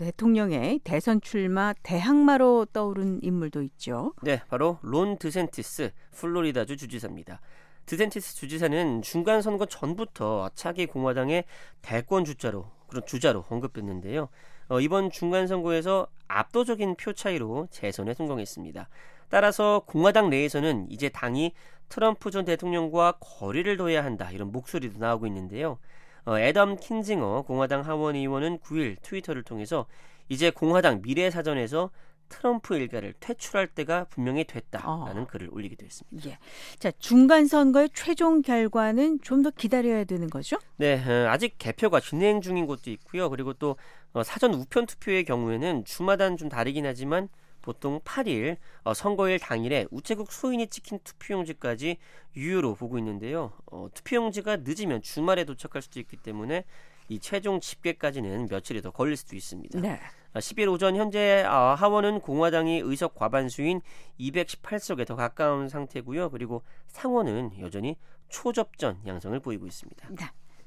대통령의 대선 출마 대항마로 떠오른 인물도 있죠. 네, 바로 론 드샌티스 플로리다주 주지사입니다. 드샌티스 주지사는 중간선거 전부터 차기 공화당의 대권 주자로 그런 주자로 언급됐는데요. 어, 이번 중간선거에서 압도적인 표 차이로 재선에 성공했습니다. 따라서 공화당 내에서는 이제 당이 트럼프 전 대통령과 거리를 둬야 한다 이런 목소리도 나오고 있는데요. 어, 애덤 킨징어 공화당 하원의원은 구 일 트위터를 통해서 이제 공화당 미래사전에서 트럼프 일가를 퇴출할 때가 분명히 됐다라는 어. 글을 올리기도 했습니다. 예. 자, 중간 선거의 최종 결과는 좀 더 기다려야 되는 거죠? 네, 어, 아직 개표가 진행 중인 곳도 있고요. 그리고 또 어, 사전 우편 투표의 경우에는 주마다는 좀 다르긴 하지만 보통 팔 일 어, 선거일 당일에 우체국 소인이 찍힌 투표용지까지 유효로 보고 있는데요. 어, 투표용지가 늦으면 주말에 도착할 수도 있기 때문에 이 최종 집계까지는 며칠이 더 걸릴 수도 있습니다. 네. 십 일 오전 현재 하원은 공화당이 의석 과반수인 이백십팔 석에 더 가까운 상태고요. 그리고 상원은 여전히 초접전 양상을 보이고 있습니다. 네.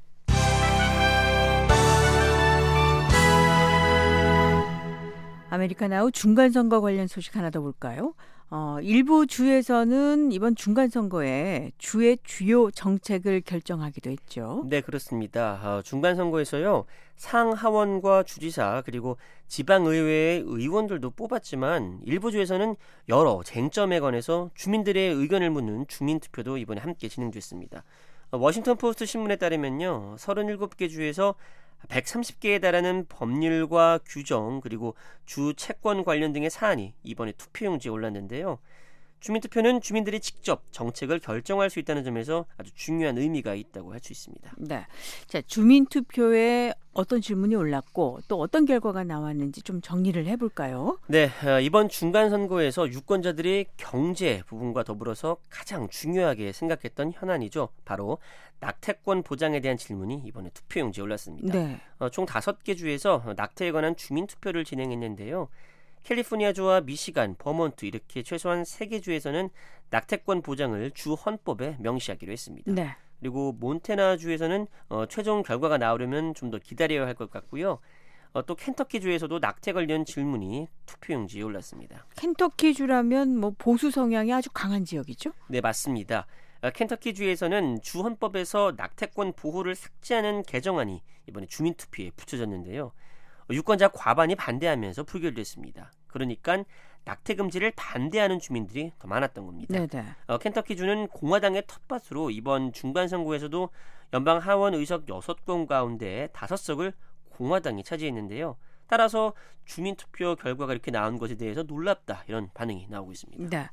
아메리카나우 중간선거 관련 소식 하나 더 볼까요? 어, 일부 주에서는 이번 중간선거에 주의 주요 정책을 결정하기도 했죠. 네, 그렇습니다. 어, 중간선거에서요. 상하원과 주지사 그리고 지방의회의 의원들도 뽑았지만 일부 주에서는 여러 쟁점에 관해서 주민들의 의견을 묻는 주민투표도 이번에 함께 진행됐습니다. 어, 워싱턴 포스트 신문에 따르면요. 서른일곱 개 주에서 백삼십 개에 달하는 법률과 규정 그리고 주 채권 관련 등의 사안이 이번에 투표용지에 올랐는데요. 주민투표는 주민들이 직접 정책을 결정할 수 있다는 점에서 아주 중요한 의미가 있다고 할 수 있습니다. 네, 자 주민투표에 어떤 질문이 올랐고 또 어떤 결과가 나왔는지 좀 정리를 해볼까요? 네, 이번 중간선거에서 유권자들이 경제 부분과 더불어서 가장 중요하게 생각했던 현안이죠. 바로 낙태권 보장에 대한 질문이 이번에 투표용지에 올랐습니다. 네. 어, 총 다섯 개 주에서 낙태에 관한 주민투표를 진행했는데요. 캘리포니아주와 미시간, 버몬트 이렇게 최소한 세 개 주에서는 낙태권 보장을 주 헌법에 명시하기로 했습니다. 네. 그리고 몬태나주에서는 어, 최종 결과가 나오려면 좀 더 기다려야 할 것 같고요. 어, 또 켄터키주에서도 낙태 관련 질문이 투표용지에 올랐습니다. 켄터키주라면 뭐 보수 성향이 아주 강한 지역이죠? 네, 맞습니다. 어, 켄터키주에서는 주 헌법에서 낙태권 보호를 삭제하는 개정안이 이번에 주민투표에 붙여졌는데요. 유권자 과반이 반대하면서 표결됐습니다. 그러니까 낙태 금지를 반대하는 주민들이 더 많았던 겁니다. 네네. 어, 켄터키주는 공화당의 텃밭으로 이번 중간선거에서도 연방 하원 의석 여섯 건 가운데 다섯 석을 공화당이 차지했는데요. 따라서 주민투표 결과가 이렇게 나온 것에 대해서 놀랍다 이런 반응이 나오고 있습니다. 네,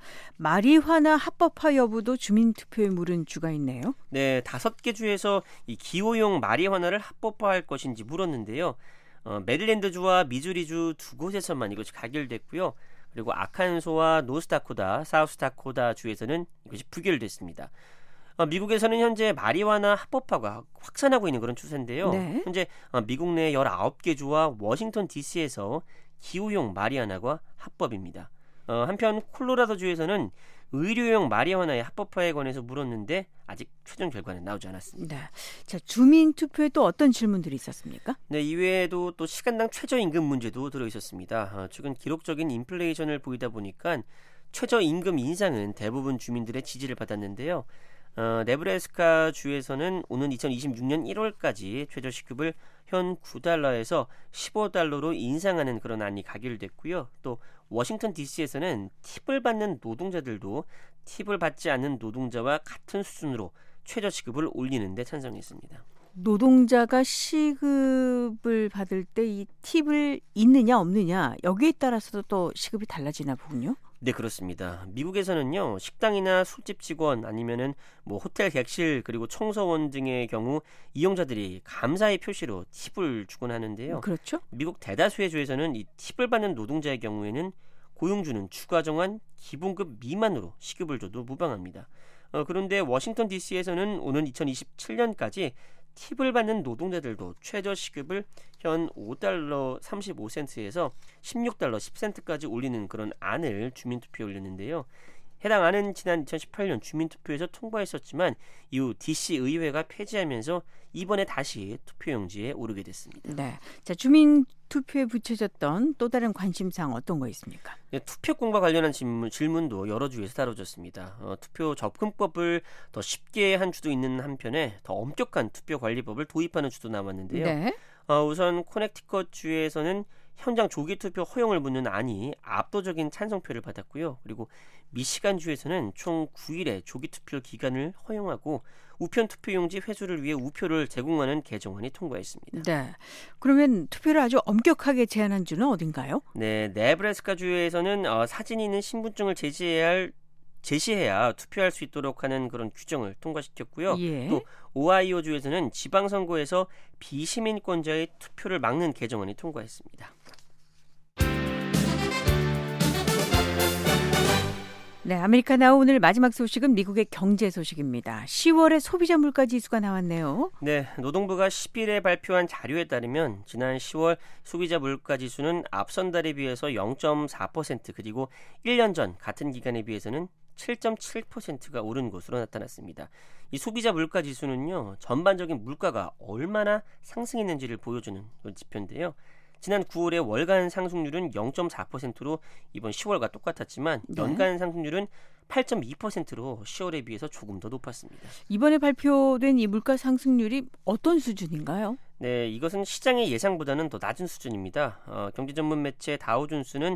마리화나 합법화 여부도 주민투표에 물은 주가 있네요. 네, 다섯 개 주에서 이 기호용 마리화나를 합법화할 것인지 물었는데요. 어, 메릴랜드주와 미주리주 두 곳에서만 이것이 가결됐고요. 그리고 아칸소와 노스다코다, 사우스다코다 주에서는 이것이 부결됐습니다. 어, 미국에서는 현재 마리화나 합법화가 확산하고 있는 그런 추세인데요. 네. 현재 어, 미국 내 열아홉 개 주와 워싱턴 디씨에서 기호용 마리화나가 합법입니다. 어, 한편 콜로라도주에서는 의료용 마리화나의 합법화에 관해서 물었는데 아직 최종 결과는 나오지 않았습니다. 네. 자, 주민투표에 또 어떤 질문들이 있었습니까? 네, 이외에도 또 시간당 최저임금 문제도 들어있었습니다. 어, 최근 기록적인 인플레이션을 보이다 보니까 최저임금 인상은 대부분 주민들의 지지를 받았는데요. 어, 네브래스카 주에서는 오는 이천이십육 년 일월까지 최저시급을 현 구 달러에서 십오 달러로 인상하는 그런 안이 가결됐고요. 또 워싱턴 디씨에서는 팁을 받는 노동자들도 팁을 받지 않는 노동자와 같은 수준으로 최저시급을 올리는 데 찬성했습니다. 노동자가 시급을 받을 때 이 팁을 있느냐 없느냐 여기에 따라서도 또 시급이 달라지나 보군요. 네, 그렇습니다. 미국에서는요, 식당이나 술집 직원 아니면은 뭐 호텔 객실 그리고 청소원 등의 경우 이용자들이 감사의 표시로 팁을 주곤 하는데요. 그렇죠. 미국 대다수의 주에서는 이 팁을 받는 노동자의 경우에는 고용주는 추가 정한 기본급 미만으로 시급을 줘도 무방합니다. 어, 그런데 워싱턴 디씨에서는 오는 이천이십칠 년까지 팁을 받는 노동자들도 최저시급을 현 오 달러 삼십오 센트에서 십육 달러 십 센트까지 올리는 그런 안을 주민투표에 올렸는데요. 해당 안은 지난 이천십팔 년 주민투표에서 통과했었지만 이후 디씨 의회가 폐지하면서 이번에 다시 투표용지에 오르게 됐습니다. 네, 자 주민투표에 붙여졌던 또 다른 관심사항 어떤 거 있습니까? 네, 투표권과 관련한 질문, 질문도 여러 주에서 다뤄졌습니다. 어, 투표 접근법을 더 쉽게 한 주도 있는 한편에 더 엄격한 투표관리법을 도입하는 주도 나왔는데요. 네. 어, 우선 코넥티컷 주에서는 현장 조기투표 허용을 묻는 안이 압도적인 찬성표를 받았고요. 그리고 미시간 주에서는 총 구 일의 조기투표 기간을 허용하고 우편 투표용지 회수를 위해 우표를 제공하는 개정안이 통과했습니다. 네. 그러면 투표를 아주 엄격하게 제한한 주는 어딘가요? 네, 네브래스카 주에서는 어, 사진이 있는 신분증을 제시해야 할 제시해야 투표할 수 있도록 하는 그런 규정을 통과시켰고요. 예. 또 오하이오 주에서는 지방선거에서 비시민권자의 투표를 막는 개정안이 통과했습니다. 네, 아메리카나우 오늘 마지막 소식은 미국의 경제 소식입니다. 시월에 소비자 물가 지수가 나왔네요. 네, 노동부가 십 일에 발표한 자료에 따르면 지난 시월 소비자 물가 지수는 앞선 달에 비해서 영 점 사 퍼센트 그리고 일 년 전 같은 기간에 비해서는 칠 점 칠 퍼센트가 오른 것으로 나타났습니다. 이 소비자 물가 지수는요, 전반적인 물가가 얼마나 상승했는지를 보여주는 지표인데요. 지난 구월에 월간 상승률은 영 점 사 퍼센트로 이번 시월과 똑같았지만 연간 상승률은 팔 점 이 퍼센트로 시월에 비해서 조금 더 높았습니다. 이번에 발표된 이 물가 상승률이 어떤 수준인가요? 네, 이것은 시장의 예상보다는 더 낮은 수준입니다. 어, 경제 전문 매체 다우존스는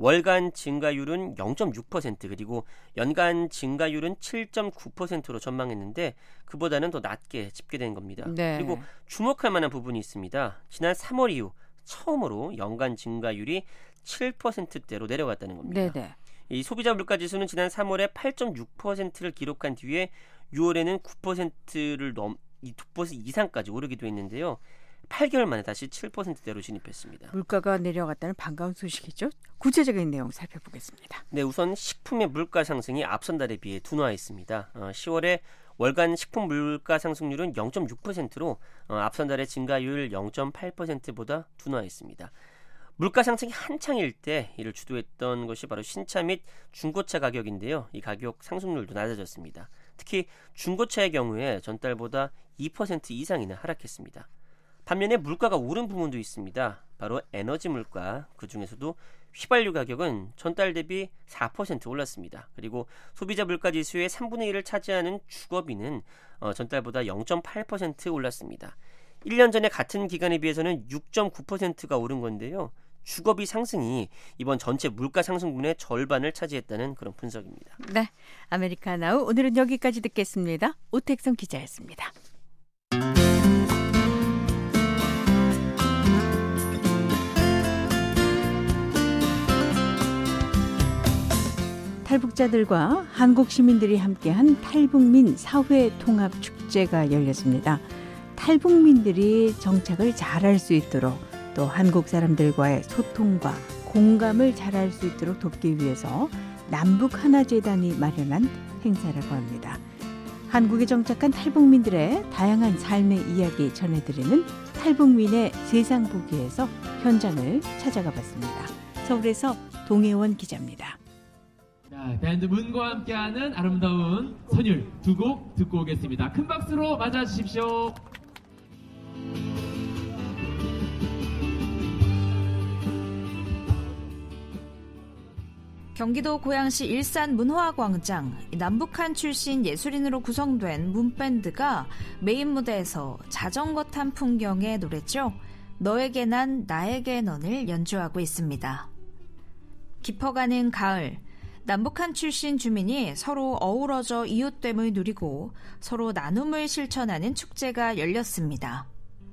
월간 증가율은 영 점 육 퍼센트 그리고 연간 증가율은 칠 점 구 퍼센트로 전망했는데 그보다는 더 낮게 집계된 겁니다. 네. 그리고 주목할 만한 부분이 있습니다. 지난 삼월 이후 처음으로 연간 증가율이 칠 퍼센트대로 내려갔다는 겁니다. 네네. 이 소비자 물가 지수는 지난 삼월에 팔 점 육 퍼센트를 기록한 뒤에 유월에는 구 퍼센트를 넘, 이 이 퍼센트 이상까지 오르기도 했는데요. 팔 개월 만에 다시 칠 퍼센트대로 진입했습니다. 물가가 내려갔다는 반가운 소식이죠. 구체적인 내용 살펴보겠습니다. 네, 우선 식품의 물가 상승이 앞선 달에 비해 둔화했습니다. 어, 시월에 월간 식품 물가 상승률은 영 점 육 퍼센트로 어, 앞선 달의 증가율 영 점 팔 퍼센트보다 둔화했습니다. 물가 상승이 한창일 때 이를 주도했던 것이 바로 신차 및 중고차 가격인데요. 이 가격 상승률도 낮아졌습니다. 특히 중고차의 경우에 전달보다 이 퍼센트 이상이나 하락했습니다. 반면에 물가가 오른 부분도 있습니다. 바로 에너지 물가, 그중에서도 휘발유 가격은 전달 대비 사 퍼센트 올랐습니다. 그리고 소비자 물가 지수의 삼분의 일을 차지하는 주거비는 어, 전달보다 영 점 팔 퍼센트 올랐습니다. 일 년 전에 같은 기간에 비해서는 육 점 구 퍼센트가 오른 건데요. 주거비 상승이 이번 전체 물가 상승분의 절반을 차지했다는 그런 분석입니다. 네, 아메리카나우 오늘은 여기까지 듣겠습니다. 오택성 기자였습니다. 탈북자들과 한국 시민들이 함께한 탈북민 사회통합축제가 열렸습니다. 탈북민들이 정착을 잘할 수 있도록 또 한국 사람들과의 소통과 공감을 잘할 수 있도록 돕기 위해서 남북하나재단이 마련한 행사라고 합니다. 한국에 정착한 탈북민들의 다양한 삶의 이야기 전해드리는 탈북민의 세상 보기에서 현장을 찾아가 봤습니다. 서울에서 동해원 기자입니다. 자, 밴드 문과 함께하는 아름다운 선율 두 곡 듣고 오겠습니다. 큰 박수로 맞아주십시오. 경기도 고양시 일산문화광장, 남북한 출신 예술인으로 구성된 문밴드가 메인 무대에서 자전거 탄 풍경의 노래죠. 너에게 난 나에게 넌을 연주하고 있습니다. 깊어가는 가을, 남북한 출신 주민이 서로 어우러져 이웃됨을 누리고 서로 나눔을 실천하는 축제가 열렸습니다.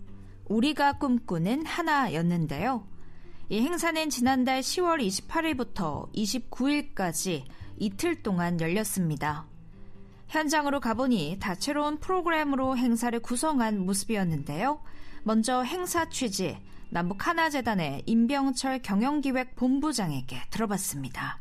우리가 꿈꾸는 하나였는데요. 이 행사는 지난달 시월 이십팔일부터 이십구일까지 이틀 동안 열렸습니다. 현장으로 가보니 다채로운 프로그램으로 행사를 구성한 모습이었는데요. 먼저 행사 취지, 남북하나재단의 임병철 경영기획본부장에게 들어봤습니다.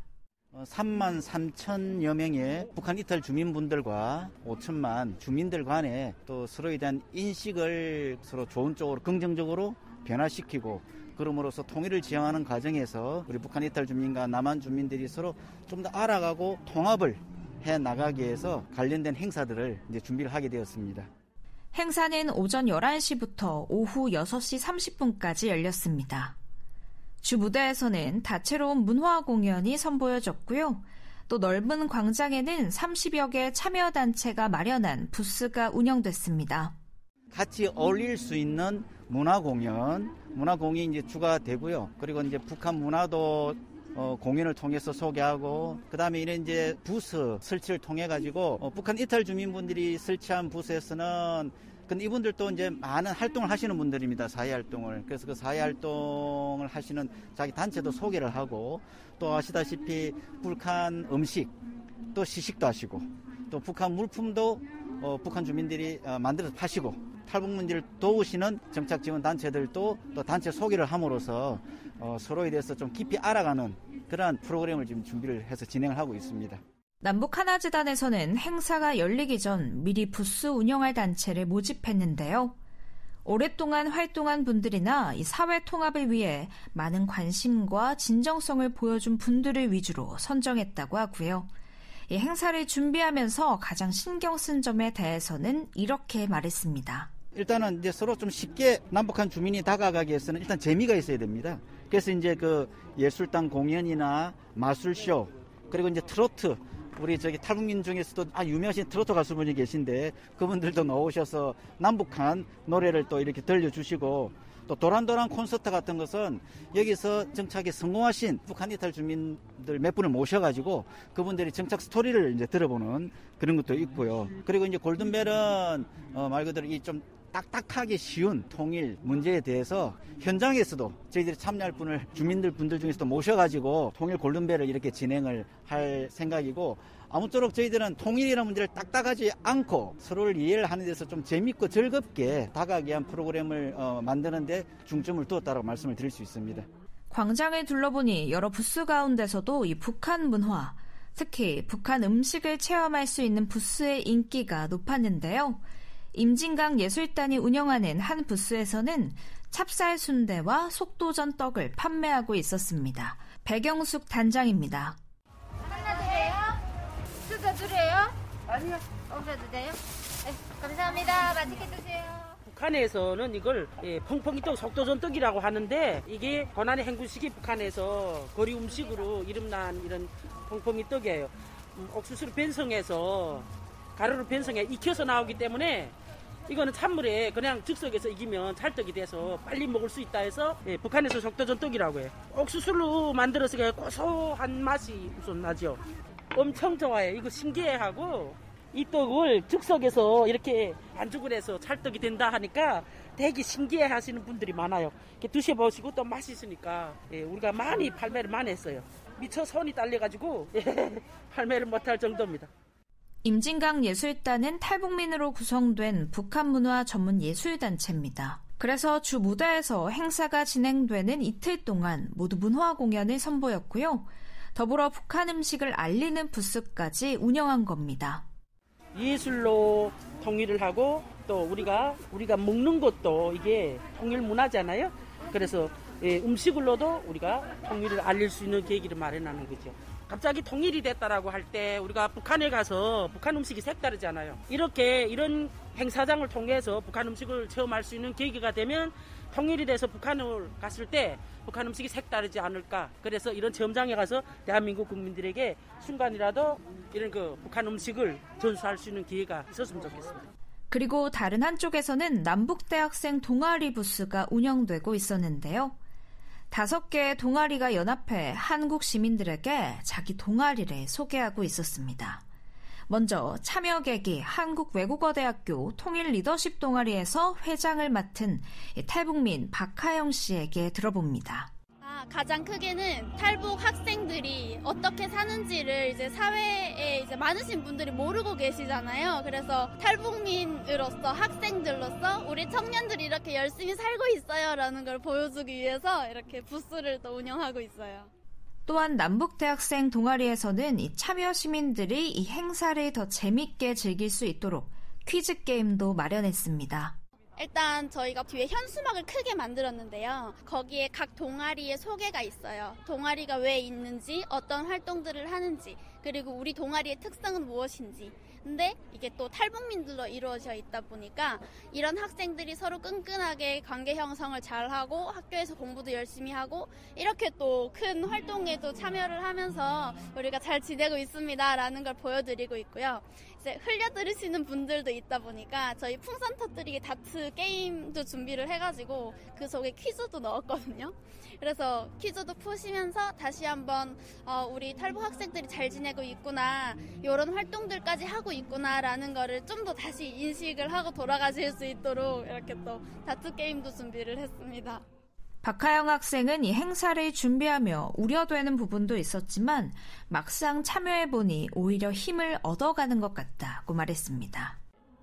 삼만 삼천여 명의 북한 이탈 주민분들과 오천만 주민들 간에 또 서로에 대한 인식을 서로 좋은 쪽으로 긍정적으로 변화시키고 그럼으로써 통일을 지향하는 과정에서 우리 북한 이탈 주민과 남한 주민들이 서로 좀 더 알아가고 통합을 해 나가기 위해서 관련된 행사들을 이제 준비를 하게 되었습니다. 행사는 오전 열한 시부터 오후 여섯 시 삼십 분까지 열렸습니다. 주 무대에서는 다채로운 문화 공연이 선보여졌고요. 또 넓은 광장에는 삼십여 개 참여단체가 마련한 부스가 운영됐습니다. 같이 어울릴 수 있는 문화 공연, 문화 공연이 이제 주가 되고요. 그리고 이제 북한 문화도 어, 공연을 통해서 소개하고, 그 다음에 이런 이제 부스 설치를 통해 가지고 어, 북한 이탈 주민분들이 설치한 부스에서는 근데 이분들도 이제 많은 활동을 하시는 분들입니다. 사회 활동을. 그래서 그 사회 활동을 하시는 자기 단체도 소개를 하고, 또 아시다시피 북한 음식, 또 시식도 하시고, 또 북한 물품도 어, 북한 주민들이 어, 만들어서 파시고, 탈북 문제를 도우시는 정착 지원 단체들도 또 단체 소개를 함으로써 어, 서로에 대해서 좀 깊이 알아가는 그러한 프로그램을 지금 준비를 해서 진행을 하고 있습니다. 남북하나재단에서는 행사가 열리기 전 미리 부스 운영할 단체를 모집했는데요. 오랫동안 활동한 분들이나 이 사회 통합을 위해 많은 관심과 진정성을 보여준 분들을 위주로 선정했다고 하고요. 이 행사를 준비하면서 가장 신경 쓴 점에 대해서는 이렇게 말했습니다. 일단은 이제 서로 좀 쉽게 남북한 주민이 다가가기 위해서는 일단 재미가 있어야 됩니다. 그래서 이제 그 예술단 공연이나 마술쇼, 그리고 이제 트로트, 우리 저기 탈북민 중에서도 아 유명하신 트로트 가수분이 계신데 그분들도 나오셔서 남북한 노래를 또 이렇게 들려주시고, 또 도란도란 콘서트 같은 것은 여기서 정착에 성공하신 북한 이탈 주민들 몇 분을 모셔가지고 그분들이 정착 스토리를 이제 들어보는 그런 것도 있고요. 그리고 이제 골든벨은 어, 말 그대로 이 좀 딱딱하기 쉬운 통일 문제에 대해서 현장에서도 저희들이 참여할 분을 주민들 분들 중에서도 모셔가지고 통일 골든벨을 이렇게 진행을 할 생각이고, 아무쪼록 저희들은 통일이라는 문제를 딱딱하지 않고 서로를 이해를 하는 데서 좀 재밌고 즐겁게 다가가게 한 프로그램을 어, 만드는 데 중점을 두었다고 말씀을 드릴 수 있습니다. 광장을 둘러보니 여러 부스 가운데서도 이 북한 문화, 특히 북한 음식을 체험할 수 있는 부스의 인기가 높았는데요. 임진강 예술단이 운영하는 한 부스에서는 찹쌀 순대와 속도전 떡을 판매하고 있었습니다. 백영숙 단장입니다. 하나 드려요? 수저 드려요? 아니요. 없어도 돼요? 네, 감사합니다. 맛있게 드세요. 북한에서는 이걸 예, 펑펑이 떡, 속도전 떡이라고 하는데, 이게 고난의 행군식이 북한에서 거리 음식으로 이름난 이런 펑펑이 떡이에요. 음, 옥수수를 변성해서 가루를 변성해 익혀서 나오기 때문에 이거는 찬물에 그냥 즉석에서 익히면 찰떡이 돼서 빨리 먹을 수 있다 해서 예, 북한에서 속도전 떡이라고 해요. 옥수수로 만들어서 고소한 맛이 우선 나죠. 엄청 좋아해요. 이거 신기해하고, 이 떡을 즉석에서 이렇게 반죽을 해서 찰떡이 된다 하니까 되게 신기해 하시는 분들이 많아요. 이렇게 드셔보시고 또 맛있으니까 예, 우리가 많이 판매를 많이 했어요. 미처 손이 딸려가지고 예, 판매를 못할 정도입니다. 임진강 예술단은 탈북민으로 구성된 북한 문화 전문 예술단체입니다. 그래서 주 무대에서 행사가 진행되는 이틀 동안 모두 문화 공연을 선보였고요. 더불어 북한 음식을 알리는 부스까지 운영한 겁니다. 예술로 통일을 하고, 또 우리가 우리가 먹는 것도 이게 통일 문화잖아요. 그래서 예, 음식으로도 우리가 통일을 알릴 수 있는 계기를 마련하는 거죠. 갑자기 통일이 됐다라고 할 때 우리가 북한에 가서 북한 음식이 색다르잖아요. 이렇게 이런 행사장을 통해서 북한 음식을 체험할 수 있는 계기가 되면 통일이 돼서 북한을 갔을 때 북한 음식이 색다르지 않을까. 그래서 이런 체험장에 가서 대한민국 국민들에게 순간이라도 이런 그 북한 음식을 전수할 수 있는 기회가 있었으면 좋겠습니다. 그리고 다른 한쪽에서는 남북대학생 동아리 부스가 운영되고 있었는데요. 다섯 개의 동아리가 연합해 한국 시민들에게 자기 동아리를 소개하고 있었습니다. 먼저 참여 계기 한국외국어대학교 통일 리더십 동아리에서 회장을 맡은 탈북민 박하영 씨에게 들어봅니다. 아, 가장 크게는 탈북 학생들이 어떻게 사는지를 이제 사회에 이제 많으신 분들이 모르고 계시잖아요. 그래서 탈북민으로서 학생들로서 우리 청년들이 이렇게 열심히 살고 있어요라는 걸 보여주기 위해서 이렇게 부스를 또 운영하고 있어요. 또한 남북대학생 동아리에서는 이 참여 시민들이 이 행사를 더 재밌게 즐길 수 있도록 퀴즈 게임도 마련했습니다. 일단 저희가 뒤에 현수막을 크게 만들었는데요. 거기에 각 동아리의 소개가 있어요. 동아리가 왜 있는지, 어떤 활동들을 하는지, 그리고 우리 동아리의 특성은 무엇인지. 근데 이게 또 탈북민들로 이루어져 있다 보니까 이런 학생들이 서로 끈끈하게 관계 형성을 잘하고 학교에서 공부도 열심히 하고 이렇게 또 큰 활동에도 참여를 하면서 우리가 잘 지내고 있습니다라는 걸 보여드리고 있고요. 이제 흘려들으시는 분들도 있다 보니까 저희 풍선 터뜨리기 다트 게임도 준비를 해가지고 그 속에 퀴즈도 넣었거든요. 그래서 퀴즈도 푸시면서 다시 한번 어, 우리 탈북 학생들이 잘 지내고 있구나, 이런 활동들까지 하고 있구나라는 거를 좀 더 다시 인식을 하고 돌아가실 수 있도록 이렇게 또 다트 게임도 준비를 했습니다. 박하영 학생은 이 행사를 준비하며 우려되는 부분도 있었지만 막상 참여해보니 오히려 힘을 얻어가는 것 같다고 말했습니다.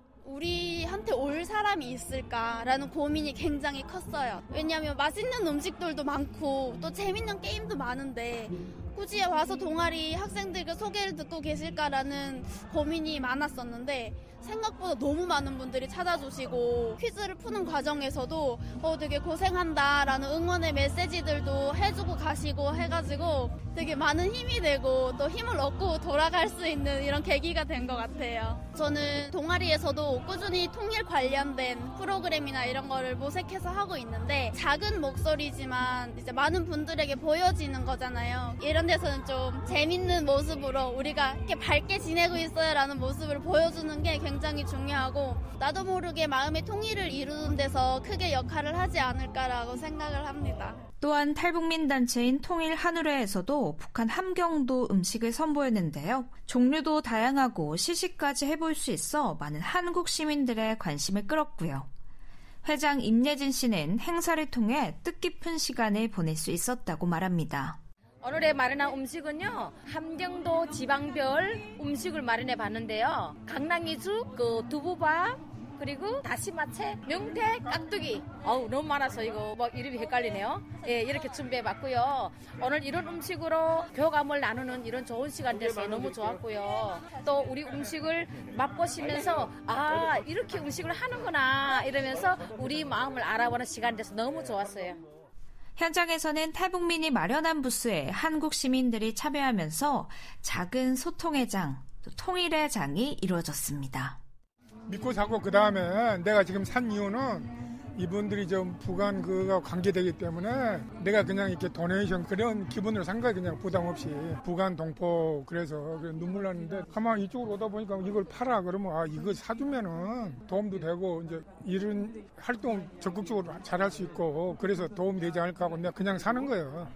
우리한테 올 사람이 있을까라는 고민이 굉장히 컸어요. 왜냐하면 맛있는 음식들도 많고 또 재밌는 게임도 많은데 굳이 와서 동아리 학생들과 소개를 듣고 계실까라는 고민이 많았었는데 생각보다 너무 많은 분들이 찾아주시고 퀴즈를 푸는 과정에서도 어, 되게 고생한다라는 응원의 메시지들도 해주고 가시고 해가지고 되게 많은 힘이 되고 또 힘을 얻고 돌아갈 수 있는 이런 계기가 된 것 같아요. 저는 동아리에서도 꾸준히 통일 관련된 프로그램이나 이런 거를 모색해서 하고 있는데 작은 목소리지만 이제 많은 분들에게 보여지는 거잖아요. 이런 데서는 좀 재밌는 모습으로 우리가 이렇게 밝게 지내고 있어요라는 모습을 보여주는 게 굉장히 중요하고 나도 모르게 마음의 통일을 이루는 데서 크게 역할을 하지 않을까라고 생각을 합니다. 또한 탈북민 단체인 통일 한우회에서도 북한 함경도 음식을 선보였는데요. 종류도 다양하고 시식까지 해볼 수 있어 많은 한국 시민들의 관심을 끌었고요. 회장 임예진 씨는 행사를 통해 뜻깊은 시간을 보낼 수 있었다고 말합니다. 오늘의 마련한 음식은요, 함경도 지방별 음식을 마련해 봤는데요. 강낭이죽, 그 두부밥, 그리고 다시마채, 명태, 깍두기. 어우, 너무 많아서 이거 뭐 이름이 헷갈리네요. 예, 이렇게 준비해 봤고요. 오늘 이런 음식으로 교감을 나누는 이런 좋은 시간 돼서 너무 좋았고요. 또 우리 음식을 맛보시면서 아, 이렇게 음식을 하는구나 이러면서 우리 마음을 알아보는 시간 돼서 너무 좋았어요. 현장에서는 탈북민이 마련한 부스에 한국 시민들이 참여하면서 작은 소통의 장, 또 통일의 장이 이루어졌습니다. 믿고 사고 그 다음에 내가 지금 산 이유는 이분들이 좀 북한 그가 관계되기 때문에 내가 그냥 이렇게 도네이션 그런 기분으로 산 거야. 그냥 부담 없이 북한 동포. 그래서 눈물 났는데 가만 이쪽으로 오다 보니까 이걸 팔아 그러면 아 이거 사주면은 도움도 되고 이제 이런 활동 적극적으로 잘할 수 있고 그래서 도움이 되지 않을까 하고 내가 그냥 사는 거예요.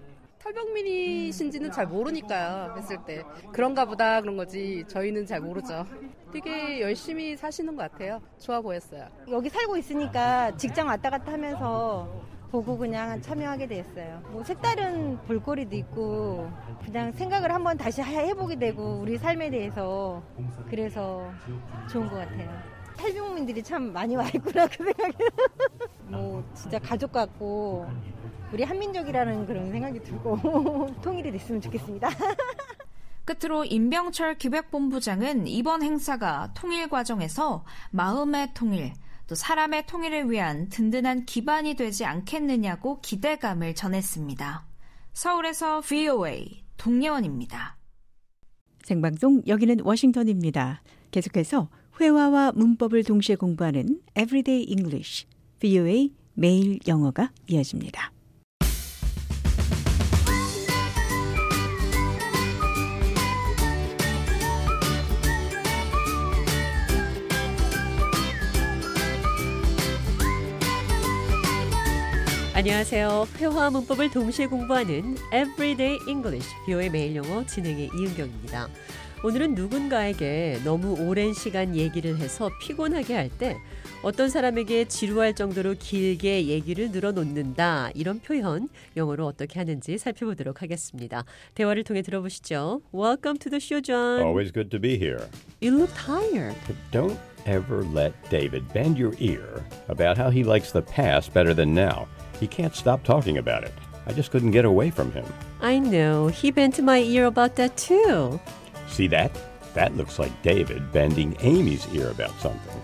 탈북민이신지는 잘 모르니까요. 했을 때 그런가 보다 그런 거지 저희는 잘 모르죠. 되게 열심히 사시는 것 같아요. 좋아 보였어요. 여기 살고 있으니까 직장 왔다 갔다 하면서 보고 그냥 참여하게 됐어요. 뭐 색다른 볼거리도 있고 그냥 생각을 한번 다시 해보게 되고 우리 삶에 대해서 그래서 좋은 것 같아요. 탈북민들이 참 많이 와 있구나 그 생각이 뭐 진짜 가족 같고 우리 한민족이라는 그런 생각이 들고 통일이 됐으면 좋겠습니다. 끝으로 임병철 기획본부장은 이번 행사가 통일 과정에서 마음의 통일, 또 사람의 통일을 위한 든든한 기반이 되지 않겠느냐고 기대감을 전했습니다. 서울에서 브이오에이 동예원입니다. 생방송 여기는 워싱턴입니다. 계속해서 회화와 문법을 동시에 공부하는 Everyday English, 브이오에이 매일 영어가 이어집니다. 안녕하세요. 회화와 문법을 동시에 공부하는 Everyday English, 브이오에이 매일 영어 진행의 이은경입니다. 오늘은 누군가에게 너무 오랜 시간 얘기를 해서 피곤하게 할 때 어떤 사람에게 지루할 정도로 길게 얘기를 늘어놓는다. 이런 표현 영어로 어떻게 하는지 살펴보도록 하겠습니다. 대화를 통해 들어보시죠. Welcome to the show, John. Always good to be here. You look tired. Don't ever let David bend your ear about how he likes the past better than now. He can't stop talking about it. I just couldn't get away from him. I know. He bent my ear about that too. See that? That looks like David bending Amy's ear about something.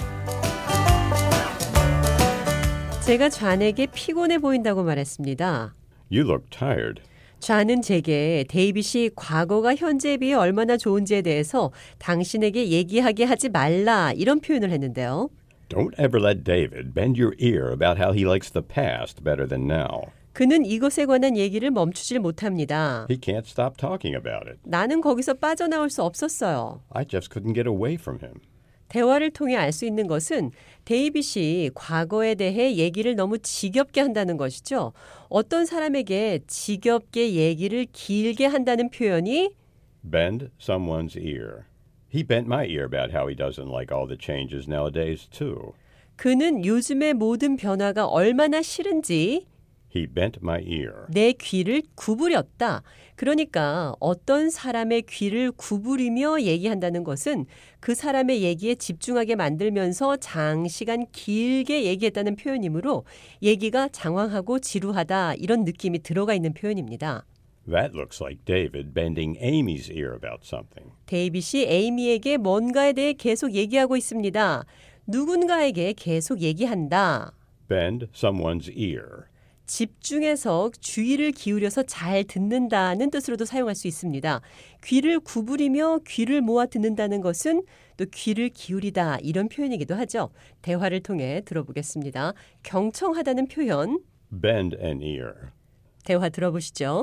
제가 좌에게 피곤해 보인다고 말했습니다. You look tired. 좌는 제게 데이빗이 과거가 현재에 비해 얼마나 좋은지에 대해서 당신에게 얘기하게 하지 말라 이런 표현을 했는데요. Don't ever let David bend your ear about how he likes the past better than now. 그는 이것에 관한 얘기를 멈추질 못합니다. He can't stop talking about it. 나는 거기서 빠져나올 수 없었어요. I just couldn't get away from him. 대화를 통해 알 수 있는 것은 데이빗이 과거에 대해 얘기를 너무 지겹게 한다는 것이죠. 어떤 사람에게 지겹게 얘기를 길게 한다는 표현이 Bend someone's ear. He bent my ear about how he doesn't like all the changes nowadays too. 그는 요즘의 모든 변화가 얼마나 싫은지 He bent my ear. 내 귀를 구부렸다. 그러니까 어떤 사람의 귀를 구부리며 얘기한다는 것은 그 사람의 얘기에 집중하게 만들면서 장시간 길게 얘기했다는 표현이므로 얘기가 장황하고 지루하다 이런 느낌이 들어가 있는 표현입니다. That looks like David bending Amy's ear about something. 데이빗이 에이미에게 뭔가에 대해 계속 얘기하고 있습니다. 누군가에게 계속 얘기한다. Bend someone's ear. 집중해서 주의를 기울여서 잘 듣는다는 뜻으로도 사용할 수 있습니다. 귀를 구부리며 귀를 모아 듣는다는 것은 또 귀를 기울이다 이런 표현이기도 하죠. 대화를 통해 들어보겠습니다. 경청하다는 표현. Bend an ear. 대화 들어보시죠.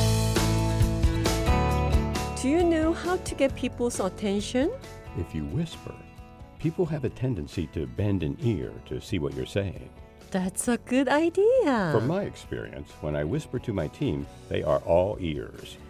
Do you know how to get people's attention? If you whisper, people have a tendency to bend an ear to see what you're saying. That's a good idea. From my experience, when I whisper to my team, they are all ears.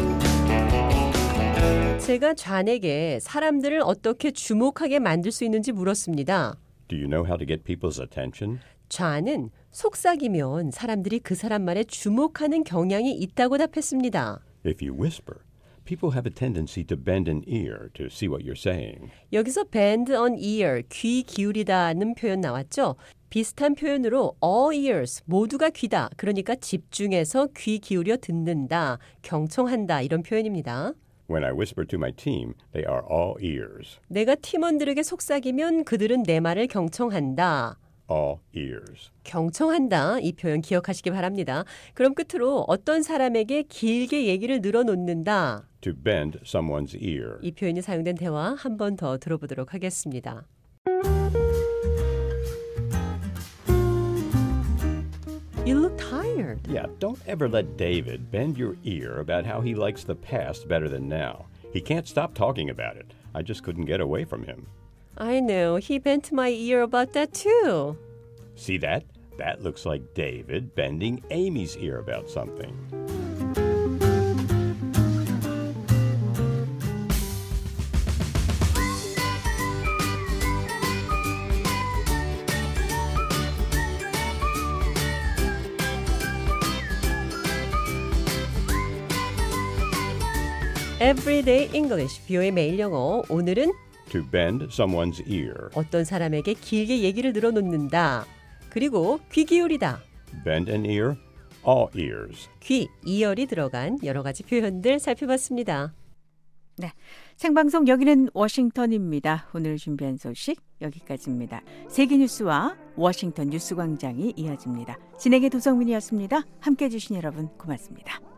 제가 좌에게 사람들을 어떻게 주목하게 만들 수 있는지 물었습니다. Do you know how to get people's attention? 좌는 속삭이면 사람들이 그 사람 말에 주목하는 경향이 있다고 답했습니다. If you whisper, people have a tendency to bend an ear to see what you're saying. 여기서 bend an ear, 귀 기울이다는 표현 나왔죠? 비슷한 표현으로 all ears, 모두가 귀다. 그러니까 집중해서 귀 기울여 듣는다, 경청한다 이런 표현입니다. When I whisper to my team, they are all ears. 내가 팀원들에게 속삭이면 그들은 내 말을 경청한다. All ears. 경청한다. 이 표현 기억하시기 바랍니다. 그럼 끝으로 어떤 사람에게 길게 얘기를 늘어놓는다. To bend someone's ear. 이 표현이 사용된 대화 한 번 더 들어보도록 하겠습니다. You look tired. Yeah, don't ever let David bend your ear about how he likes the past better than now. He can't stop talking about it. I just couldn't get away from him. I know. He bent my ear about that too. See that? That looks like David bending Amy's ear about something. Everyday English, 브이오에이 매일 영어. 오늘은 To bend someone's ear. 어떤 사람에게 길게 얘기를 늘어놓는다. 그리고 귀 기울이다. Bend an ear, all ears. 귀, 이열이 들어간 여러 가지 표현들 살펴봤습니다. 네, 생방송 여기는 워싱턴입니다. 오늘 준비한 소식 여기까지입니다. 세계뉴스와 워싱턴 뉴스광장이 이어집니다. 진행의 도성민이었습니다. 함께해 주신 여러분 고맙습니다.